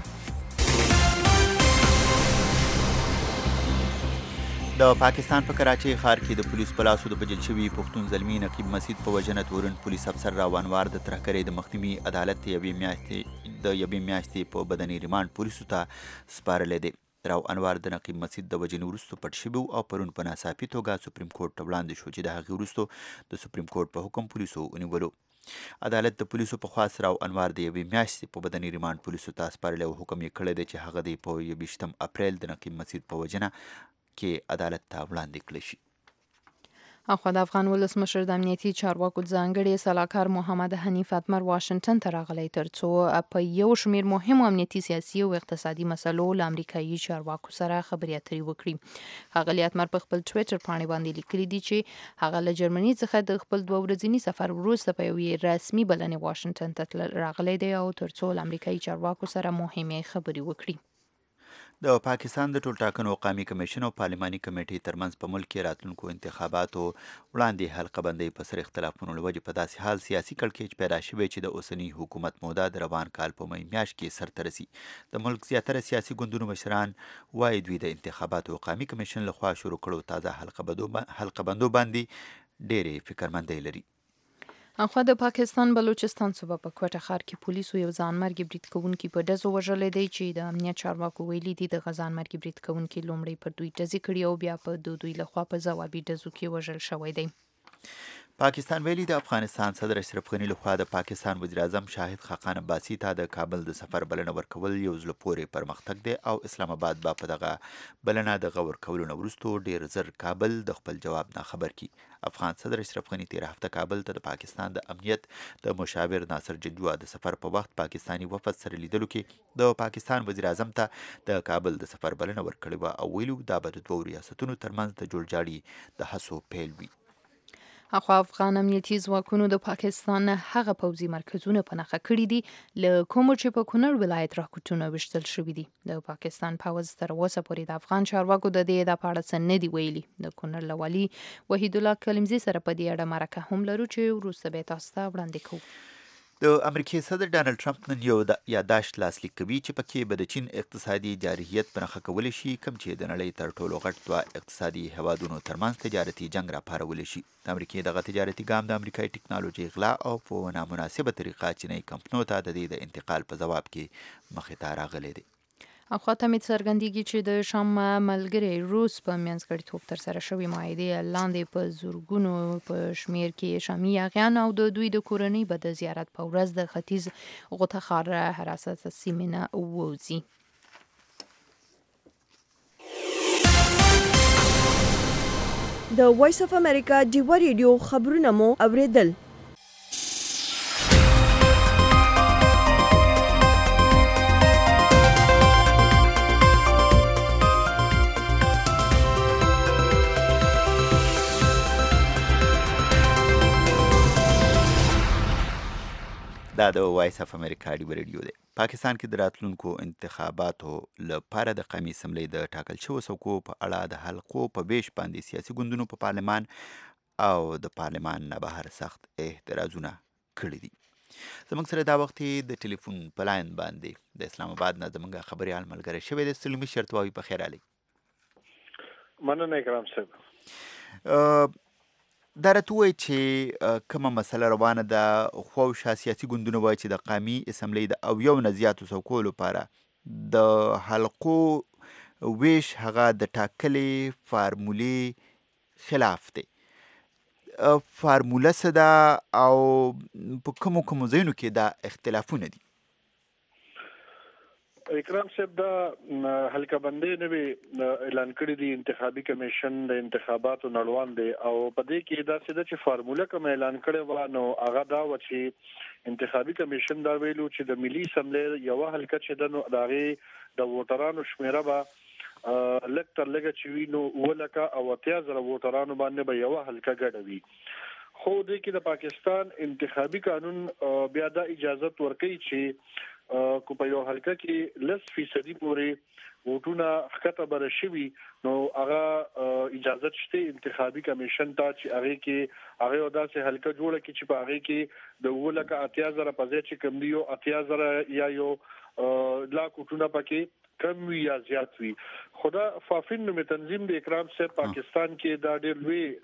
S3: د پاکستان په کراچۍ ښار کې د پولیس په لاسو د وژل شوي پښتون زلمي نقیب مسعود په وژنه تورن پولیس افسر راو انوار د ترهګرۍ د مخنیوي عدالت د یوې میاشتې د یوې میاشتې په بدني ریمانډ پولیسو ته سپارلی دی. راو انوار د نقیب مسعود د وژنې وروسته پټ شوی او پرون په ناڅاپي توګه سپریم کورټ ته وړاندې شو چې د هغې وروسته د سپریم کورټ په حکم پولیسو ونیولو. عدالت د پولیسو په خواست راو انوار د یوې میاشتې په بدني ریمانډ پولیسو ته سپارلی او حکم یې کړی دی چې هغه دی په یویشتم اپریل د نقیب مسعود په وژنه کې عدالت ته وړاندې کړی شي.
S2: اخوا د افغان ولسمشر د امنیتي چارواکو ځانګړي سلاکار محمد حنیف اتمر واشنگټن ته راغلی ترڅو په یو شمیر مهمو امنیتي سیاسي او اقتصادي مسلو له امریکایي چارواکو سره خبرې اترې وکړي. ښاغلي اتمر په خپل ټویټر پاڼې باندې لیکلي دي چې هغه له جرمني څخه د خپل دوه ورځني سفر وروسته په یوې رسمي بلنې واشنگټن ته راغلی دی او ترڅو له امریکایي چارواکو سره مهمې خبرې وکړي.
S3: د پاکستان د ټولټاکنو قومي کمیشن او پارلماني کمیټې ترمنځ په ملک کې راتلونکو انتخاباتو وړاندې حلقه بندۍ په سر اختلافونو له وجې په داسې حال سیاسي کړکېچ پیدا شوی چې د اوسني حکومت موده د روان کال په می میاشت کې سرته رسي. د ملک زیاتره سیاسي ګوندونو مشران وایي دوی د انتخاباتو قومي کمیشن لخوا شروع کړو تازه حلقه بندو باندې ډېرې فکرمندۍ لري.
S2: اخوا د پاکستان بلوچستان صوبه په کوټه ښار کې پولیسو یو ځانمرګي برید کوونکي په ډزو وژلی دی چې د امنیت چارواکو ویلي دي د ځانمرګي برید کوونکي لومړی پر دوی ډزې کړي او بیا په دوی لخوا په ځوابي ډزو کې وژل شوی دی.
S3: پاکستان ویلي د افغانستان صدر اشرف غني لخوا د پاکستان وزیر اعظم شاهد خاقان عباسي ته د کابل د سفر بلنه ورکول یو ځل پورې پرمختګ دی او اسلام آباد به په دغه بلنه د ورکولو نه وروسته ډیر زر کابل د خپل جواب نه خبر کی. افغان صدر اشرف غني تیر هفته کابل ته د پاکستان د امنیت د مشاور ناصر جدوا د سفر په وخت پاکستانی وفد سره لیدلو کې د پاکستان وزیر اعظم ته د کابل د سفر بلنه ورکړې وه او ویلو دا به د دوو ریاستونو ترمنځ د جوړجاړي د هڅو پیل وي.
S2: اخوا افغان امنیتي ځواکونو د پاکستان هغه پوځي مرکزونه په نښه کړي دي له کومو چې په کونړ ولایت راکوټونه ویشتل شوي دي. د پاکستان پوځ تر اوسه پورې د افغان چارواکو د دې د په اړه څه نه دي ویلي. د کونړ له والي وحید الله کلمزي سره په دې اړه مرکه هم لرو چې وروسته به تاسو ته وړاندې کوو.
S3: د امریکای صدر ډانلډ ټرمپ نن یو یادداشت لاسلیک کوي چې پکې به د چین اقتصادي جارحیت په نښه کولی شي کوم چې د نړۍ تر ټولو غټ دوه اقتصادي هیوادونو ترمنځ تجارتي جنګ راپارولی شي. د امریکای دغه تجارتي ګام د امریکای ټکنالوژي غلا او په نامناسبه طریقه چینی کمپنیو ته د دې د انتقال په ځواب کې مخې ته راغلی دی.
S2: اخوا ته مې څرګندېږي چې د شام ملګری روس په منځګړیتوب ترسره شوې معاهدې لاندې په زرګونو په شمېر کې شامي یاغیان او د دوی د کورنۍ به د زیارت په ورځ د ختیځ غوټه ښار حراست سیمې نه ووځي.
S20: د وایس اف امریکا ډیوا ریډیو خبرونه مو اوریدل.
S3: دا د وایس اف امریکا ډیوا ریډیو دی. پاکستان کې د راتلونکو انتخاباتو لپاره د قومي اسمبلۍ د ټاکل شوو څوکو په اړه د حلقو په ویش باندې سیاسي ګوندونو په پارلمان او د پارلمان نه بهر سخت اعتراضونه کړي دي. زموږ سره دا وخت د ټلیفون په لاین باندې د اسلام آباد نه زموږ خبريال ملګری شوی دی. سلمي شرطواوي په خیر علي.
S10: مننه کرام صاحب.
S3: دا راته وایي چې کومه مسله روانه ده خواوشا سیاسي ګوندونه وایي چې د قومي اسمبلۍ د اویو نه زیاتو څوکو لپاره د حلقو ویش هغه د ټاکلې فارمولې خلاف دی. فارموله څه ده او په کومو کومو ځایونو کې دا اختلافونه دي؟
S10: اکرام صاحب دا حلقه بندي نوی اعلان کړی دی انتخابي کمیشن د انتخاباتو نړوان دی او په دې کې دا څه چې فارموله کوم اعلان کړی و نو هغه دا و چې انتخابي کمیشن دا ویلو چې د ملي اسمبلۍ یو حلقه چې د نو داغي د ووټرانو شمیره به لک تر لګه چې وینو ولکه او اتیا زره ووټرانو باندې به یو حلقه ګډوي. خو د کې د پاکستان انتخابي قانون بیا دا اجازه ورکړي چې کو په یو حلقه کې لس فیصدي پورې ووټونه ښکته بره شوي نو هغه اجازه شته انتخابي کمیشن ته چې هغه کې هغه داسې حلقه جوړه کړي چې په هغه کې د ولکه اتیا زره په ځای چې کم دی یو اتیا زره یا یو لا کوټونه پکې کم وي یا زیات وي. خدا فافین نومې تنظیم د اکرام صاحب پاکستان کې دا ډېر لوی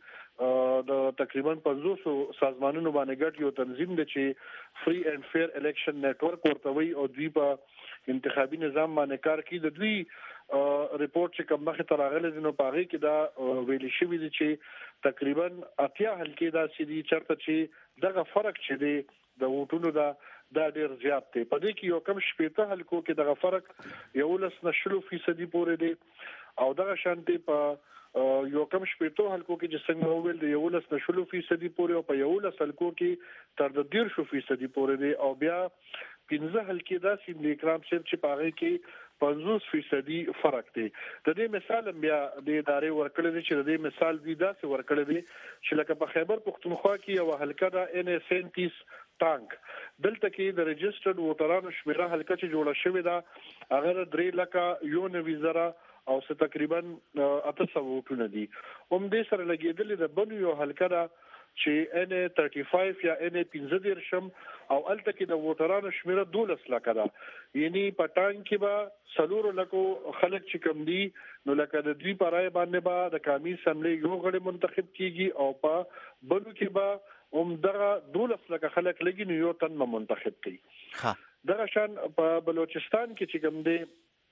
S10: د تقریبا پنځوس سازمانونو باندې ګډ یو تنظیم دی چې فری اینڈ فیر الیکشن نیټورک ورته وي او دوی په انتخابي نظام باندې کار کوي. د دوی ریپورت چې کوم مخه تر راغلی نو په هغه کې دا ویل شوی دی چې تقریبا اتیا حلقې دا سړي چرته چې دغه فرق چې دی د ووټونو دا دا ډیر زیات دی. په دې کې یو کم شپږ حلقو کې دغه فرق یو لس نشلو فیصدي پورې دی او دغه شانتي په یو کم شپږ حلقو کې چې څنګه ویل دی یو لس نشلو فیصدي پورې او په یو لس حلقو کې تر د ډیر شو فیصدي پورې دی او بیا پنځه حلقې دا سیم د اکرام صاحب چې په هغه کې پنځوس فیصدي فرق دی. د دې مثال بیا د ادارې ورکړل دي چې د دې مثال دی دا څه ورکړل دي چې لکه په خیبر پختونخوا کې یو حلقه دا ان اس سینتیس ټانک دلته کې د ريجسترډ ووټرانو شمیره حلقه چې جوړه شوې ده هغه درې لکه یو نوي زره او څه تقریبا اته سوه ووټونه دي. هم دې سره لګېدلې د بل یو حلقه ده چې ان پنځه پنځه یا ان پنځه دیرشم او الته کې د ووټرانو شمیره دولس لکه ده. یعنی په ټانک کې به څلورو لکو خلک چې کم دي نو لکه د دوی په رای باندې به د قومي اسمبلۍ یو غړی منتخب کیږي او په بلو کې به هم دغه دولس لکه خلک لګي نو یو تن منتخب کوي. دغه شان په بلوچستان کې چې کوم دی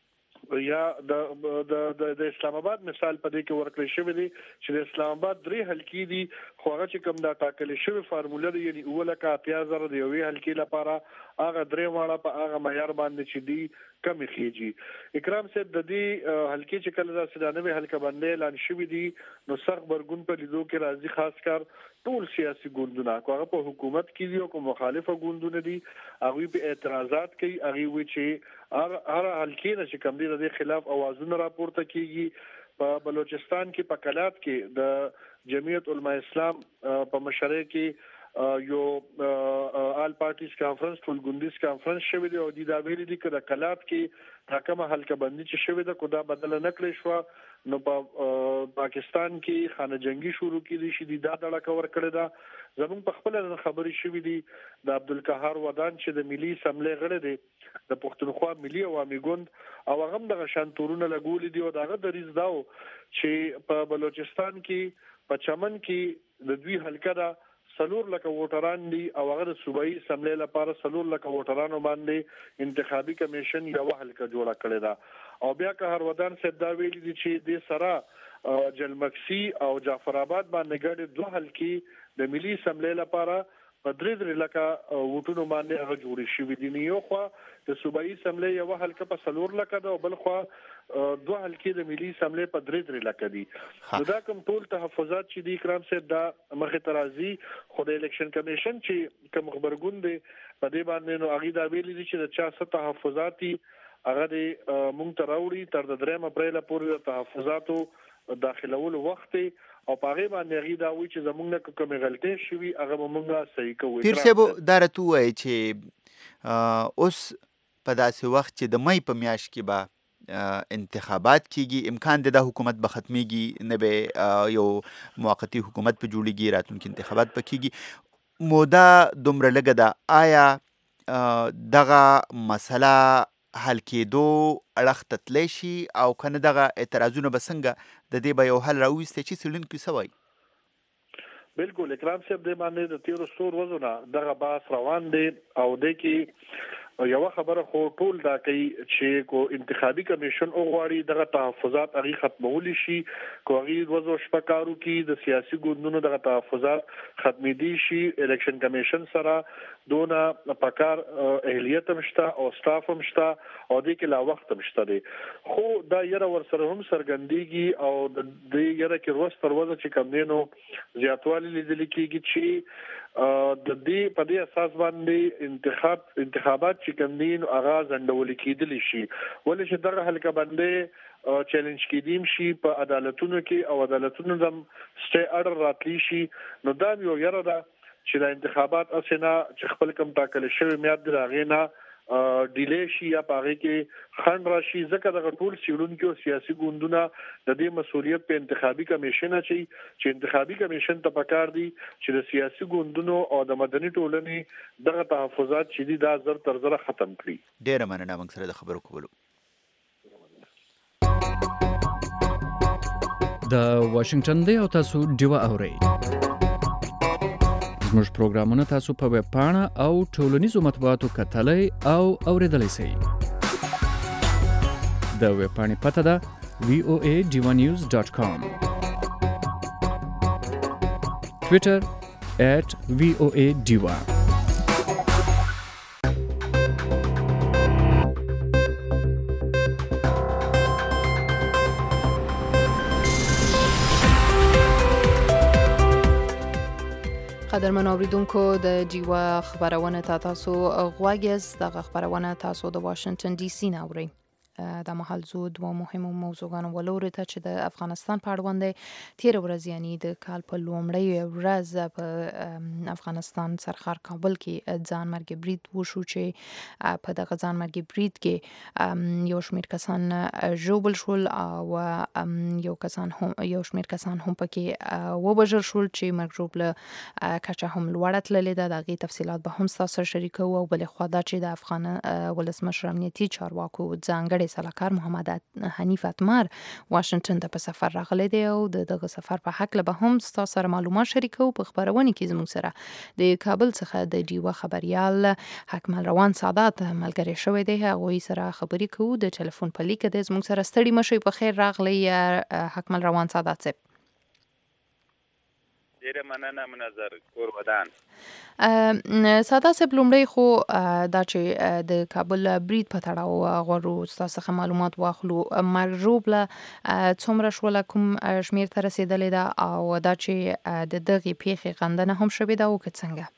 S21: یا د د د اسلام آباد مثال په دې کې ورکړل شوی دی چې د اسلام آباد درې حلقې دي خو هغه چې کوم دا ټاکل شوی فارموله دی یعنی اولکه اتیا زره د یوې حلقې لپاره هغه درې واړه په هغه معیار باندې چې دی کمی خېږي اکرام صاحب د دې حلقې چې کله د سدانوي حلقه باندې اعلان شوی دی نو سخت برګون په لیدو کې راځي خاص کار ټول سیاسي ګوندونه هغه په حکومت کې دي او کوم مخالفه ګوندونه دي هغه په اعتراضات کوي هغه وی چې هر هر حلقې نه چې کوم دي د خلاف اوازونه راپورته کیږي په بلوچستان کې په کلات کې د جمعیت علماء اسلام په مشرۍ کې یو آل پارټیز کانفرنس ټول ګوندیز کانفرنس شوی دی او د دا ویلي دي چې د کلات کې حکومت حلقه بندي چې شوی ده کو دا بدل نه کړی شو نو په پاکستان کې خانه جنگي شروع کړي شي دا ډله کور کړی دا زموږ په خپل خبري شوی دی د عبدالقهار ودان چې د ملي سملې غړي دی د پښتونخوا ملي عوامي ګوند او هغه د شانتورونه لګول دي او داغه دریز داو چې په بلوچستان کې په چمن کې د دوی حلقه دا سلور لکه ووټران دي او هغه د صوبایي سملې لپاره سلور لکه ووټرانو باندې انتخابي کمیشن یو حلقه جوړه کړې ده او بیا که هر ودان صاحب دا ویلي دي چې د سره جلمکسي او جعفر آباد باندې ګډ دوه حلقې د ملي سملې لپاره په درې درې لکه ووټونو باندې هغه جوړې شوې دي یو خو د صوبایي سملې یو حلقه په سلور لکه ده او بل خو دوه حلقې د ملي سملې په درې درې لکه دي نو دا کوم ټول تحفظات چې د اکرام صاحب دا مخه ترازی خو د الیکشن کمیشن چې کوم خبرګون دی په دې باندې نو هغه دا ویلي دي چې د چا ست تحفظاتي هغه د مونږ ته راوړي تر د دریم اپریل پورې د تحفظاتو داخلولو وخت او پاره باندې غي دا وی چې زمونږ نه کومه غلطي شوي هغه مونږه صحیح کوو
S3: پیر صاحب دا راتو وای چې اوس په داسې وخت چې د مې په میاشت کې به انتخابات کیږي امکان دی د حکومت به ختميږي نه به یو موقتی حکومت په جوړیږي راتلونکي انتخابات پکېږي مودا دومره لګه دا آیا دغه مسله حل کېدو اړخ تتلی شي او کنه دغه اعتراضونه به څنګه د دې به یو حل راوستي چې څېړونکي څه وایي
S21: بالکل اکرام صاحب د باندې د تیرو څو ورځو نه دغه بحث روان دی او د کې یو خبره خو ټول دا کوي چې کو انتخابي کمیشن او غواړي دغه تحفظات هغه ختمول شي کو هغه وځو شپکارو کې د سیاسي ګوندونو دغه تحفظات ختمېدي شي الیکشن کمیشن سره دونه پکار اهلیت مشته او سټاف مشته او د کې لا وخت مشته دي خو دا یره ور سره هم سرګندېږي او د دې یره کې روز تر ورځې چې کم دینو زیاتوالی لیدل کېږي چې د دې په دې اساس باندې انتخاب انتخابات چې کوم دین اغاز اندول کېدل شي ولې چې دغه حلقه باندې چیلنج کېدیم شي په عدالتونو کې او عدالتونو د سټي اډر راتلی شي نو دا یو یره ده چې د انتخابات اسنه چې خپل کم ټاکل شوی میاد دراغینا ډیلی شي یا پاره کې خند راشي ځکه د ټول سیړونکو سیاسي ګوندونه د دې مسولیت په انتخابي کمیشن اچي چې انتخابي کمیشن ته پکار دي چې د سیاسي ګوندونو او د مدني ټولنې دغه تحفظات چې دي دا زر تر زر ختم کړي
S3: ډیره مننه موږ سره د خبرو کولو
S22: د واشنگټن دی او تاسو ډیوا اورئ زموږ پروګرامونه تاسو په ویب پاڼه او ټولنیزو مطبوعاتو کتلای او اوریدلای شئ د ویب پاڼې پته ده وی او ای ډیوا نیوز ډاټ کام ټویټر ایٹ وی او ای ډیوا
S2: قدرمن اوریدونکو د جیوا خبرونه تاسو غواګز د خبرونه تاسو د واشنگټن ډي سي نه اورئ د محل زود و مهمو موضوعګانو ولوري ته چې د افغانستان په اړه باندې تیر ورځ یعنی د کال په لومړۍ ورځ په افغانستان سرخار کابل کې ځان مرګ برید وشو چې په دغه ځان مرګ برید کې یو شمېر کسان ژوبل شول او یو کسان هم یو شمېر کسان هم پکې وبژل شول چې مرګ ژوبل کچه هم لوړه تللې ده دغه تفصيلات به هم تاسو شریکو او بل خو دا چې د افغان ولسمشر امنیتي چارواکو ځانګړي ځانګړي سلاکار محمد حنیف اتمر واشنگټن ته په سفر راغلی دی او د دغه سفر په حق له به هم ستاسو سره معلومات شریکو په خبرونه کې زموږ سره د کابل څخه د ډیوه خبريال حکمل روان سادات ملګری شوی دی. هغه سره خبرې کوو د ټلیفون په لیک د زموږ سره ستړي مشي په خیر راغلی حکمل روان سادات صاحب.
S6: ډیره مننه منظر کور ودان.
S2: ساده صاحب لومړی خو دا چې د کابل برید په تړاو غواړو ستاسو څخه معلومات واخلو. مرجوب له څومره شوله کوم شمیر ته رسیدلې ده او دا چې د دغې پیښې غندنه هم شوې ده او که څنګه؟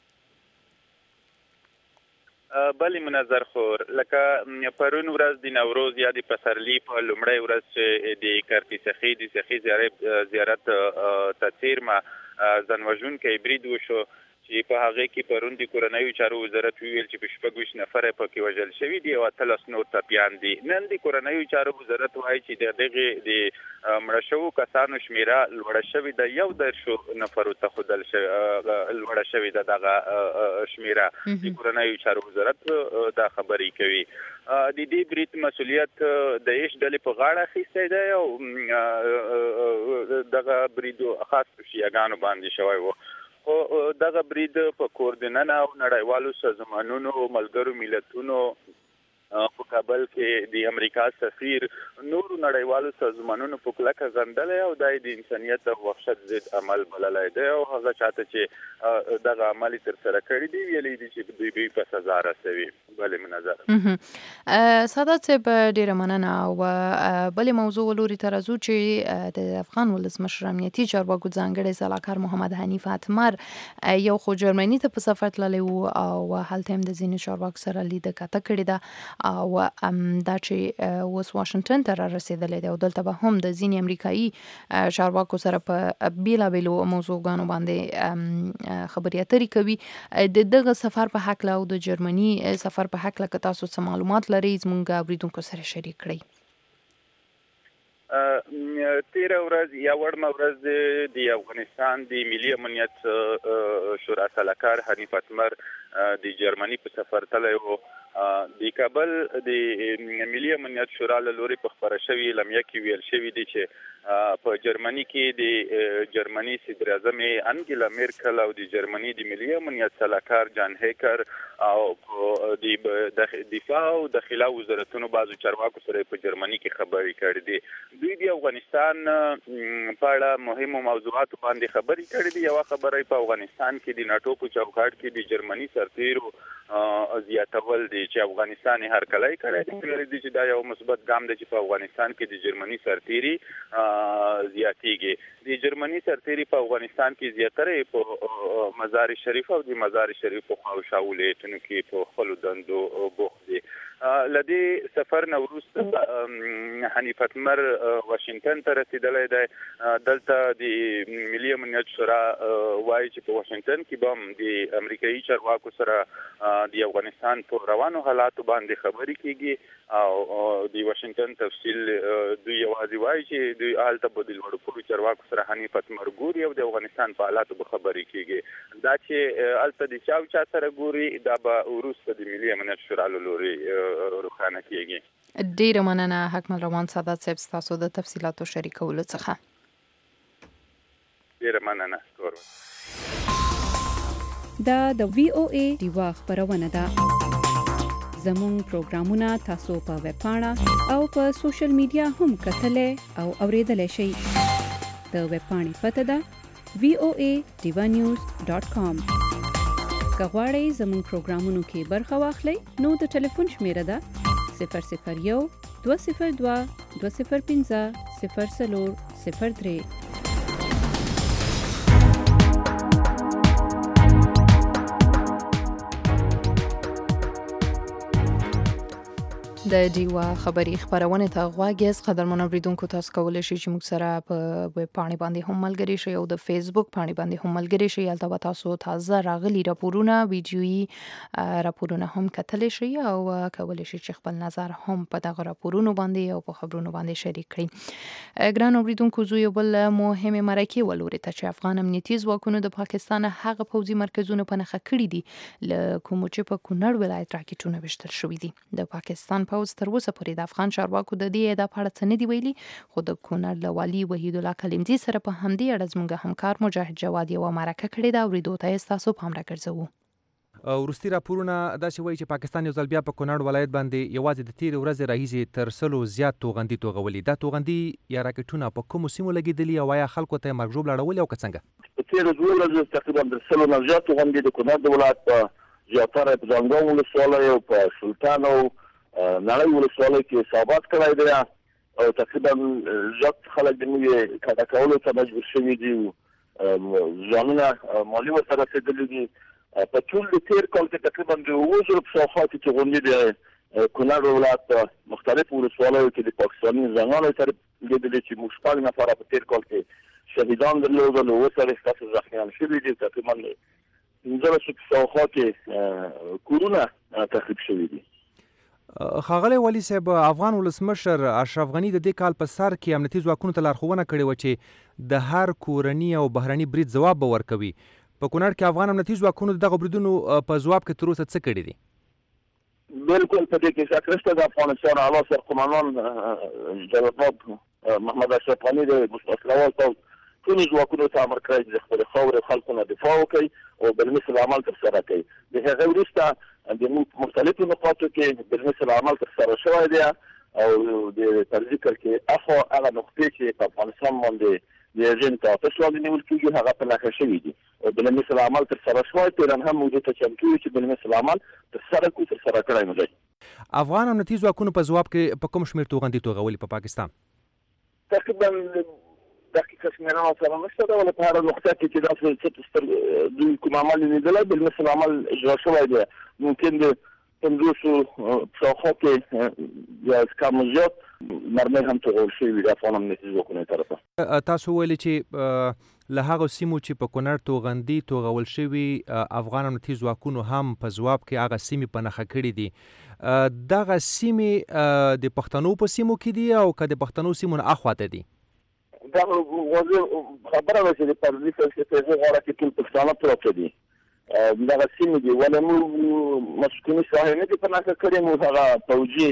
S6: بلې منظر خور لکه پرون ورځ د نوروز یا د پسرلي په لومړۍ ورځ چې د کرپي سخي د سخي زیارت ته څیرمه ځانوژونکی برید وشو چې په هغه کې پرون د کورنیو چارو وزارت ویل چې په شپږ ویشت نفره پکې وژل شوي دي او اتلس نور ټپیان دي. نن د کورنیو چارو وزارت وایي چې د دغې د مړه شوو کسانو شمیره لوړه شوې ده، یو دېرشو نفرو ته ښودل لوړه شوې ده دغه شمیره. د کورنیو چارو وزارت دا خبرې کوي. د دې برید مسؤلیت د ایش ډلې په غاړه اخیستی دی او دغه برید خاص په شیعهګانو باندې شوی و. خو دغه برید په کور دننه او نړیوالو سازمانونو ملګرو ملتونو په کابل کې د امریکا سفیر نور نړیوالو سازمانونو په کلکه غندلی او دا د انسانیت او وحشت ضد عمل بللی دی او هغه چاته چې دغه عمل تر سره کړي دي ویلي دي چې دوی به په سزا رسوي. بلې منظر
S2: سادات صاحب ډیره مننه. او بلې موضوع ولوري ته راځو چې د افغان ولسمشر امنیتي چارواکو ځانګړی سلاکار محمد حنیف اتمر یو خو جرمني ته په سفر تللی و او هلته هم د ځینو چارواکو سره لیده کاته کړې ده او دا چې اوس واشنگټن ته را رسېدلی دی او دلته به هم د ځینې امریکایي چارواکو سره په بیلابیلو موضوعګانو باندې خبرې اترې کوي. د دغه سفر په هکله او د جرمني سفر په هکله که تاسو څه معلومات لرئ زموږ اورېدونکو سره شریک کړئ.
S6: تیره ورځ یا وړمه ورځ د افغانستان د ملي امنیت شورا سلاکار حنیف اتمر د جرمني په سفر تللی و. د کابل د ملي امنیت شورا له لوري په خپره شوي اعلامیه کې ویل شوي دي چې په جرمني کې د جرمني صدر اعظم انګیلا میرکل او د جرمني د ملي امنیت سلاکار جان هیکر او د دفاع او داخله وزارتونو بعضو چارواکو سره په جرمني کې خبرې کړې دي. دوی د افغانستان په اړه مهمو موضوعاتو باندې خبرې کړې دي. یوه خبره په افغانستان کې د ناټو په چوکاټ کې د جرمني سرتیرو زیاتول دي چې افغانستان یې هرکلی کړی دی. ویلي دي چې دا یو مثبت ګام دی چې په افغانستان کې د جرمني سرتیري زیاتیږي. د جرمني سرتیري په افغانستان کې زیاتره په مزار شریف او د مزار شریف په خواوشا ولایتونو کې په خپلو دندو بوخت دي. لدې سفر نه وروسته حنیف اتمر واشنگټن ته رسېدلی دی. دلته د ملي امنیت شورا وایي چې په واشنگټن کې به هم د امریکایي چارواکو سره د افغانستان په روانو حالاتو باندې خبرې کیږي او د واشنگټن تفصیل دوی یوازې وایي چې دوی هلته به د لوړو پوړو چارواکو سره حنیف اتمر ګوري او د افغانستان په حالاتو به خبرې کیږي. دا چې هلته د چا او چا سره ګوري دا به وروسته د ملي امنیت شورا له لوري روښانه کیږي.
S2: ډیره مننه حکمل روان سادات صاحب ستاسو د تفصیلاتو شریکولو څخه.
S6: ډیره مننه.
S7: دا د وی او ای ډیوا خبرونه ده. زموږ پروګرامونه تاسو په ویب پاڼه او په سوشل میډیا هم کتلای او اوریدلای شئ. د ویب پاڼې پته ده وی او ای ډیوا نیوز ډاټ کام. که غواړئ زموږ پروګرامونو کې برخه واخلئ نو د ټلیفون شمیره ده صفر صفر یو دوه صفر دوه دوه صفر پنځه صفر څلور صفر درې.
S2: د ډیوا خبري خبرونه ته غواګیس قدرمن اوریدونکو تاسو کولای شئ چې موږ سره په ویب پاڼې باندې هم ملګری شئ او د فیسبوک پاڼې باندې هم ملګری شئ. البته تاسو تازه راغلي راپورونه ویډیويي راپورونه هم کتلی شئ او کولای شئ چې خپل نظر هم په دغه راپورونو باندې او په خبرونو باندې شریک کړئ. ګران اوریدونکو زه یو بل مهمه مرکه ولوري ته چې افغان امنیتي ځواکونو د پاکستان هغه پوځي مرکزونه په نخښه کړی دي ل کوم چې په کونړ ولایت راکټونه وشتل شوې دي. د پاکستان په پوځ تر اوسه پورې د افغان چارواکو د دې ادعا په اړه څه نه دي ویلي، خو د کونړ له والي وحید الله کلیمزي سره په همدې اړه زموږ همکار مجاهد جواد یوه مرکه کړې ده، اورېدو ته یې ستاسو پام راګرځوو.
S8: وروستي راپورونه داسې وایي چې پاکستان یو ځل بیا په کونړ ولایت باندې یوازې د تېرې ورځې راهیسې تر سلو زیات توغندي توغولي. دا توغندي یا راکټونه په کومو سیمو لګېدلي او آیا خلکو ته یې مرګ ژوبله اړولې او که څنګه؟
S5: په تېرو دوو ورځو تقریبا د سلو نه زیات توغندي د کونړ د ولایت په زیاتره په ځانګړو ولسوالۍ او په سلطان او نړۍ ولسوالۍ کې اصابات کړی دی او تقریبا زیات خلک د نوې کډه کولو ته مجبور شوي دي، ځانونه مالي ورته رسېدلي دي. په ټول د تېر کال کې تقریبا د اووه زرو په شاوخوا کې توغندي د کونړ ولایت په مختلفو ولسوالیو کې د پاکستاني زنګانو طرف لیدلې چې موږ شپږ نفره په تېر کال کې شهیدان درلودل، اووه څلوېښت کسه زخمیان شوي دي، تقریبا پنځلسو په شاوخوا کې کورونه تخریب شوي دي.
S8: ښاغلی والي صاحب، افغان ولسمشر اشرف غني د دې کال په سر کې امنیتي ځواکونو ته لارښوونه کړې وه چې د هر کورني او بهرني برید ځواب به ورکوي. په کونړ کې افغان امنیتي ځواکونو دغه بریدونو په ځواب کې تر اوسه څه کړي دي؟
S5: بالکل په دې کې شک نشته. د افغانستان اعلی سرقمندان جنرال محمد اشرف غني د وسلوال پوځ ټولو ځواکونو ته امر کړی چې د خپلې خاورې خلکو نه دفاع وکړي او بالمثل عمل ترسره کړي. د هغې وروسته د مختلفو نقاطو کې بالمثل عمل ترسره شوی دی او د پر ذکر کې اخوا هغه نقطې چې په افغانستان باندې د اجنټ ته آتش لاندې نیول کېږي هغه په نښه شوي دي او بالمثل عمل ترسره شوی. تېرن هم موږ ته چمتو یو چې بالمثل عمل ترسره کړو، ترسره کړی مو دی.
S8: افغان امنیتي ځواکونو په ځواب کې په کوم شمېر توغندي توغولي په پاکستان؟
S5: تقریبا دقیقه شمېرنه سره نشته ده، ولې په هره نقطه کې چې داسې څه ستر دوی کوم عمل لیدلی بالمثل عمل اجرا شوی دی. ممکن د پنځوسو په شاوخوا کې یا کم زیات مرمۍ هم توغول شوي د افغان امنیتي ځواکونو طرفه.
S8: تاسو ویلي چې له هغو سیمو چې په کونړ توغندي توغول شوي افغان امنیتي ځواکونو هم په ځواب کې هغه سیمې په نښه کړي دي. دغه سیمې د پښتنو په سیمو کې دي او که د پښتنو سیمو نه اخواته دي؟
S5: دا خبره ده چې د پردي فلسفې غاړه کې ټول پښتانه پراته دي. دغه سیمې دي ولې موږ مسکوني ساحې نه دي په نښه کړې، موږ هغه پوځي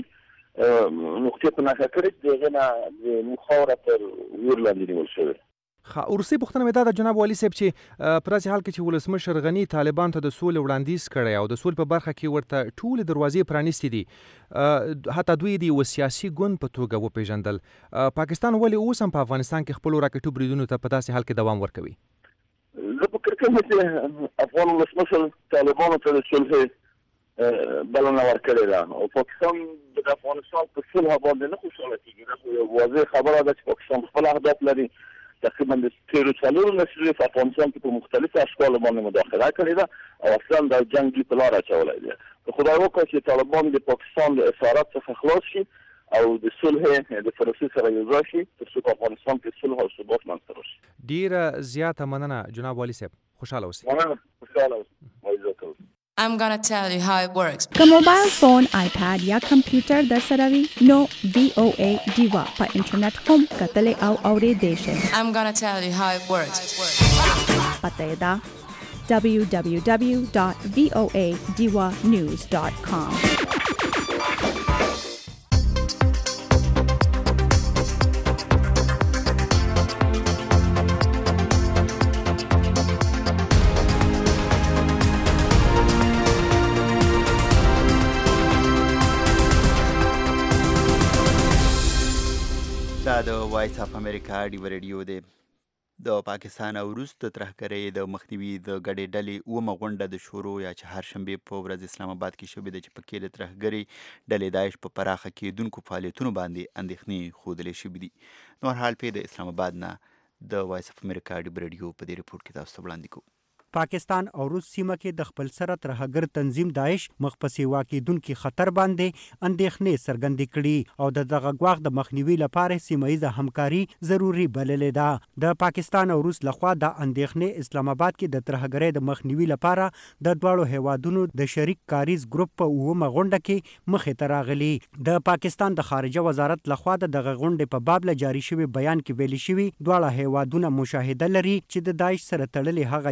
S5: نقطې په نښه کړې چې د هغې نه د موږ خاوره تر ویر لاندې نیول شوې.
S8: وروستۍ پوښتنه مې دا ده جناب والي صاحب چې په داسې حال کې چې ولسمشر غني طالبان ته د سولې وړاندیز کړی او د سولې په برخه کې ورته ټولې دروازې پرانیستې دي، حتی دوی د یوه سیاسي ګوند په توګه وپېژندل، پاکستان ولې اوس هم په افغانستان کې خپلو راکټو بریدونو ته په داسې حال کې دوام ورکوي؟
S5: زه فکر کوم چې افغان ولسمشر طالبانو ته د صلحې بلنه ورکړې ده او پاکستان د افغانستان په صلح باندې نه خوشحاله کېږي. دا خو یو واضح خبره ده چې پاکستان خپل اهداف لري. تقریبا د تېرو څلورو لسیزو په افغانستان کې په مختلفو اشکالو باندې مداخله کړې ده او اصلا دا جنګ دوی په لاره اچولی دی. خدای وکړه چې طالبان د پاکستان د اسارت څخه خلاص شي او د صلح د پروسې سره یو ځای شي تر څو په افغانستان کې صلح او ثبات منځته راشي.
S8: ډېره زیاته مننه جناب والي صاحب، خوشحاله اوسئ.
S5: مننه، خوشحاله اوسئ.
S9: I'm gonna tell you how it works.
S1: که موبایل فون، آیپاد یا کمپیوټر در سره وي نو وی او ای ډیوا په انټرنیټ هم کتلی او اوریدلی شئ.
S9: I'm gonna tell you how it works.
S1: پته یې ده دبلیو دبلیو دبلیو ډاټ وی او ای ډیوا نیوز ډاټ کام.
S3: دا د وایس اف امریکا ډیو ریډیو دی. د پاکستان او روس د ترهګرۍ د مخنیوي د ګډې ډلې اومه غونډه د شروع یا چهارشنبې په ورځ اسلام آباد کې شوې ده چې پکې د ترهګرۍ ډلې داعش په پراخه کېدونکو فعالیتونو باندې اندېښنې ښودلې شوي دي. نور حال پې د اسلام آباد نه د وایس اف امریکا ډیو ریډیو په دې رپورټ کې تاسو ته وړاندې کوو.
S23: پاکستان او روس سیمه کې د خپل سره ترهګر تنظیم داعش مخ په سیوا کېدونکي خطر باندې اندېښنې څرګندې کړي او د دغه ګواښ د مخنیوي لپاره سیمه ییزه همکاري ضروري بللې ده. د پاکستان او روس لخوا د اندېښنې اسلام آباد کې د ترهګرۍ د مخنیوي لپاره د دواړو هیوادونو د شریک کاریز ګروپ په اوومه غونډه کې مخې ته راغلي. د پاکستان د خارجه وزارت لخوا د دغه غونډې په باب له جاري شوي بیان کې ویلي شوي دواړه هیوادونه مشاهده لري چې د داعش سره تړلې هغه جنګیالي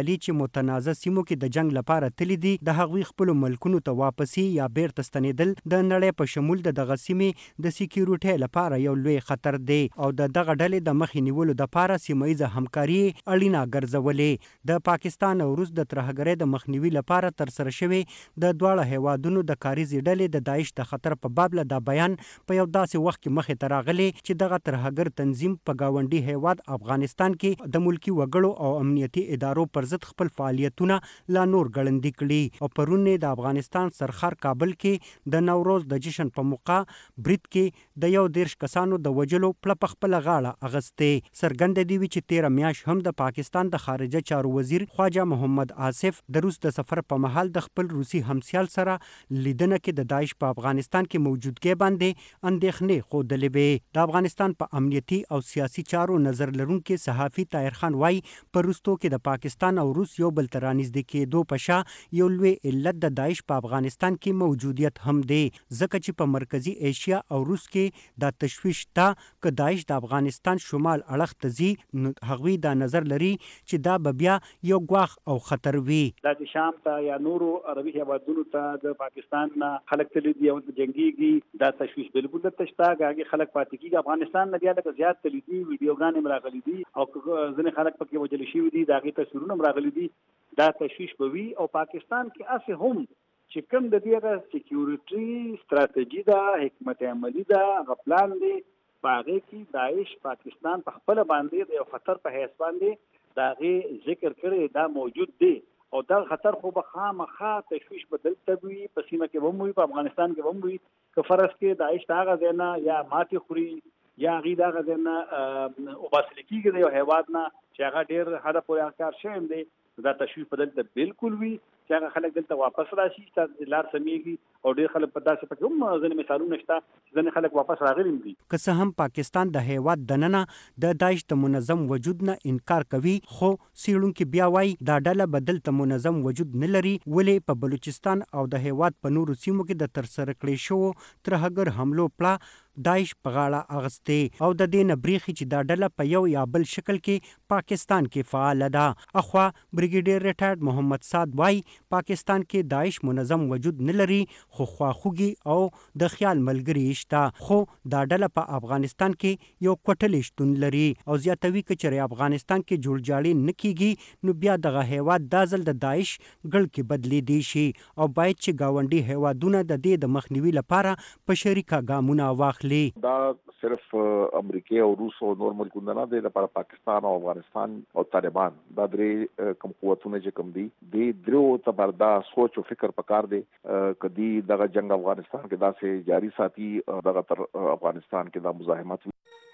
S23: ډلې چې متنازع سیمو کې د جنگ لپاره تللي دي د هغوی خپلو ملکونو ته واپسي یا بیرته ستنېدل د نړۍ په شمول د دغه سیمې د سکیورټۍ لپاره یو لوی خطر دی او د دغه ډلې د مخې نیولو دپاره سیمه ییزه همکاري اړینه ګرځولې. د پاکستان او روس د ترهګرۍ د مخنیوي لپاره ترسره شوې د دواړه هیوادونو د کاریزې ډلې د داعش د خطر په باب له دا بیان په یو داسې وخت کې مخې ته راغلی چې دغه ترهګر تنظیم په ګاونډي هیواد افغانستان کې د ملکی وګړو او امنیتي ادارو پر ضد خپل فعالیتونه لا نور ګړندي کړي او پرون د افغانستان سرخار کابل کې د نوروز د جشن په موقع برید کې د یو دیرش کسانو د وجلو پله په خپله غاړه اغستې. څرګنده دي چې تیره میاشت هم د پاکستان د خارجه چارو وزیر خواجه محمد آصف د روس د سفر په مهال د خپل روسي همسیال سره لیدنه کې د داعش په افغانستان کې موجودګۍ باندې اندېښنې ښودلې وې. د افغانستان په امنیتي او سیاسي چارو نظر لرونکي صحافي طاهر خان وایي په وروستو کې د پاکستان او روس یو بل ته رانږدې کېدو په شا یو لوی علت د داعش په افغانستان کې موجودیت هم دی ځکه چې په مرکزي ایشیا او روس کې دا تشویش شته که داعش د افغانستان شمال اړخ ته ځي نو هغوی دا نظر لري چې دا به بیا یو ګواښ او خطر وي.
S11: دا د شام ته یا نورو عربي هیوادونو ته د پاکستان نه خلک تللي دي او جنګېږي دا تشویش بالکل دلته شته که هغې خلک پاتې کېږي. افغانستان نه بیا لکه زیات تللي دي ویډیوګانې هم راغلي دي او ځینې خلک پکې وژل شوي دي د هغې تصویرونه هم راغلي دي. دا تشویش به وي او پاکستان کې هسې هم چې کوم د دې هغه سکیورټي ستراتیژي ده حکمت عملي ده هغه پلان دی په هغې کې داعش پاکستان په خپله باندې د یو خطر په حیث باندې د هغې ذکر کړی دا موجود دی او دا خطر خو به خامخا تشویش به دلته وي په سیمه کې به هم وي په افغانستان کې به هم وي که فرض کې داعش د هغه ځای نه یا ماتې خوري یا هغې د هغه ځای نه وباسل کېږي د یو هیواد نه چې هغه ډېر حده پورې کار شوی دی دا تشویش په دلته بالکل وي چې هغه خلک دلته واپس راشي چې لار سمیږي او ډېر خلک په داسې پکې هم ځینې مثالونه شته چې ځینې خلک واپس راغلي دي.
S23: که څه هم پاکستان د هیواد دننه د داعش د منظم وجود نه انکار کوي خو څېړونکي بیا وایي دا ډله به دلته منظم وجود نه لري ولې په بلوچستان او د هیواد په نورو سیمو کې د ترسره کړې شوو ترهګر حملو پړه داعش په غاړه اغستې او د دې نه بریښي چې دا ډله په یو یا بل شکل کې پاکستان کې فعاله ده. اخوا بریګیډیر ریټایرډ محمد سعد وایي پاکستان کې داعش منظم وجود نه لري خو خواخوږي او د خیال ملګري شته خو دا ډله په افغانستان کې یو کوټلې شتون لري او زیاتوي که چېرې افغانستان کې جوړجاړی نه کیږي نو بیا دغه هیواد دا ځل د داعش ګړ کې بدلېدی شي او باید چې ګاونډي هیوادونه د دې د مخنیوي لپاره په شریکه ګامونه واخلي.
S12: دا صرف امریکا او روس او نور ملکونه نه دی لپاره پاکستان او افغانستان او طالبان دا درې کوم قوتونه چې کوم دي د درو ته دا سوچ او فکر پکار دی کدی دغه جنگ افغانستان کې دا سه جاری ساتي دغه تر افغانستان کې دا مزاحمت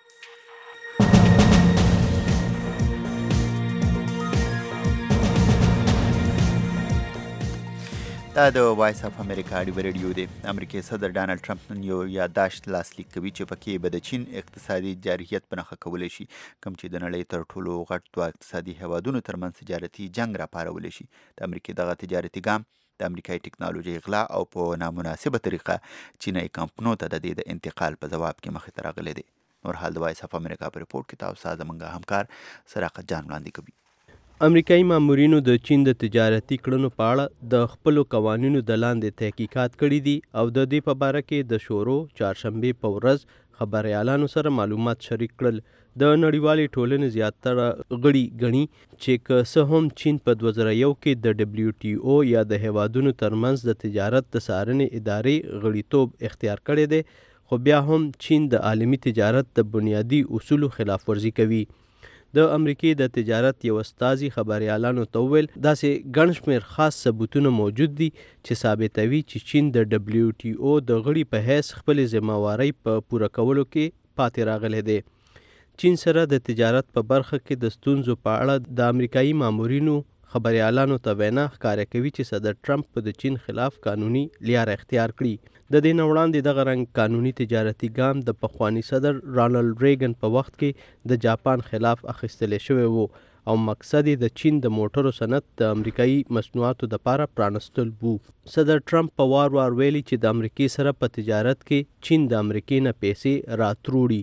S3: دا د وایس اف امریکا ډیو ریډیو دی. امریکای صدر ډانلډ ټرمپ نن یو یادداشت لاسلیک کوي چې پکې به د چین اقتصادي جارحیت په نښه کولی شي کوم چې د نړۍ تر ټولو غټ دوه اقتصادي هیوادونو ترمنځ تجارتي جنګ راپارولی شي. د امریکای دغه تجارتي ګام د امریکایي ټکنالوژي غلا او په نامناسبه طریقه چینایي کمپنو ته د دې د انتقال په ځواب کې مخې ته راغلی دی. نور حال د وایس اف امریکا په ریپورټ کې تاسو سره زموږ همکار سراقت جان وړاندې کوي.
S13: امریکایي مامورینو د چین د تجارتي کړنو په اړه د خپلو قوانینو د لاندې تحقیقات کړي دي او د دې په باره کې د شورو چهارشنبې په ورځ خبریالانو سره معلومات شریک کړل. د نړیوالې ټولنې زیاتره غړي ګڼي چې که څه هم چین په دوه زره یو کې د ډبلیو ټي او یا د هیوادونو ترمنځ د تجارت د څارنې ادارې غړیتوب اختیار کړی دی خو بیا هم چین د عالمي تجارت د بنیادي اصولو خلاف ورزي کوي. د امریکې د تجارت یو استازي خبریالانو ته وویل داسې ګڼ شمېر خاص ثبوتونه موجود دي چې ثابتوي چې چین د ډبلیو ټي او د غړي په حیث خپلې ذمهوارۍ په پوره کولو کې پاتې راغلی دی. چین سره د تجارت په برخه کې د ستونزو په اړه د امریکایي مامورینو خبریالانو ته وینا ښکاره کوي چې صدر ټرمپ په د چین خلاف قانوني لاره اختیار کړي. د دې نه وړاندې دغه رنګ قانوني تجارتي ګام د پخواني صدر رانالډ ریګن په وخت کې د جاپان خلاف اخیستلی شوی و او مقصد یې د چین د موټرو صنعت د امریکایي مصنوعاتو دپاره پرانستل وو. صدر ټرمپ په وار وار ویلي چې د امریکې سره په تجارت کې چین د امریکې نه پیسې راتروړي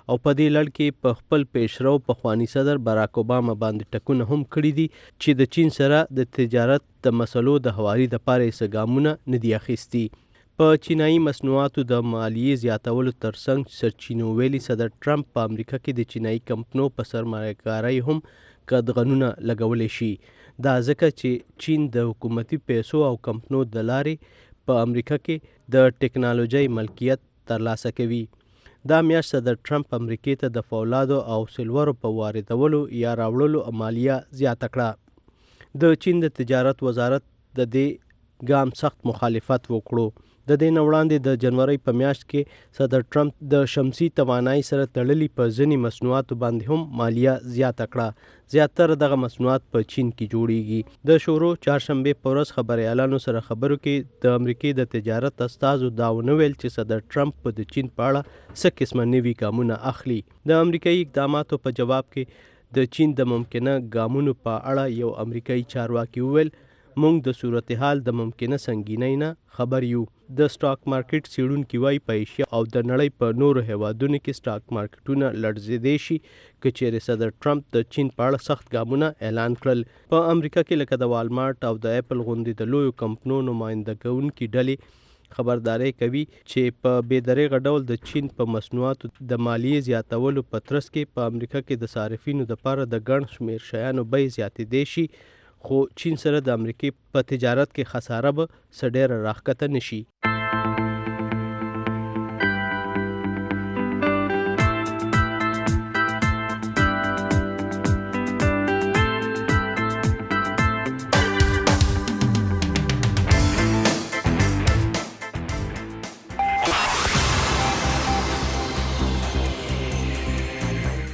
S13: او په دې لړ کې په خپل پیشرو پخوانی صدر براک اوباما باندې ټکونه هم کړي دي چې د چین سره د تجارت د مسلو د هواري دپاره یې څه ګامونه نه دي اخیستي. په چینایي مصنوعاتو د مالیې زیاتولو ترڅنګ سرچینو ویلي صدر ټرمپ په امریکا کې د چینایي کمپنو په سرمایه‌کارۍ هم قدغنونه لګولی شي. دا ځکه چې چین د حکومتي پیسو او کمپنو د لارې په امریکا کې د ټکنالوژۍ ملکیت ترلاسه کوي. دا میاشت صدر ټرمپ امریکې ته د فولادو او سلورو په واردولو یا راوړلو مالیه زیاته کړه. د چین د تجارت وزارت د دې ګام سخت مخالفت وکړو. د دې نه وړاندې د جنورۍ په میاشت کې صدر ټرمپ د شمسي توانایي سره تړلي په ځینې مصنوعاتو باندې هم مالیه زیاته کړه. زیاتره دغه مصنوعات په چین کې جوړیږي. د شورو چهارشنبې په ورځ خبریالانو سره خبرو کې د امریکې د تجارت استازو دا ونه ویل چې صدر ټرمپ په د چین په اړه څه قسمه نوي ګامونه اخلي. د امریکایي اقداماتو په جواب کې د چین د ممکنه ګامونو په اړه یو امریکایي چارواکي وویل موږ د صورتحال د ممکنه سنګینۍ نه خبر یو. د سټاک مارکیټ څیړونکي وایي په ایشیا او د نړۍ په نورو هیوادونو کې سټاک مارکیټونه لړزېدی شي که چیرې صدر ټرمپ د چین په اړه سخت ګامونه اعلان کړل. په امریکا کې لکه د والمارټ او د اپل غوندې د لویو کمپنو نماینده کوونکي ډلې خبرداری کوي چې په بې دریغه ډول د چین په مصنوعاتو د مالیې زیاتولو په ترڅ کې په امریکا کې د صارفینو دپاره د ګڼ شمېر شیانو بیې زیاتېدی شي، خو چین سره د امریکې په تجارت کې خساره به څه ډېره راښکته نه شي.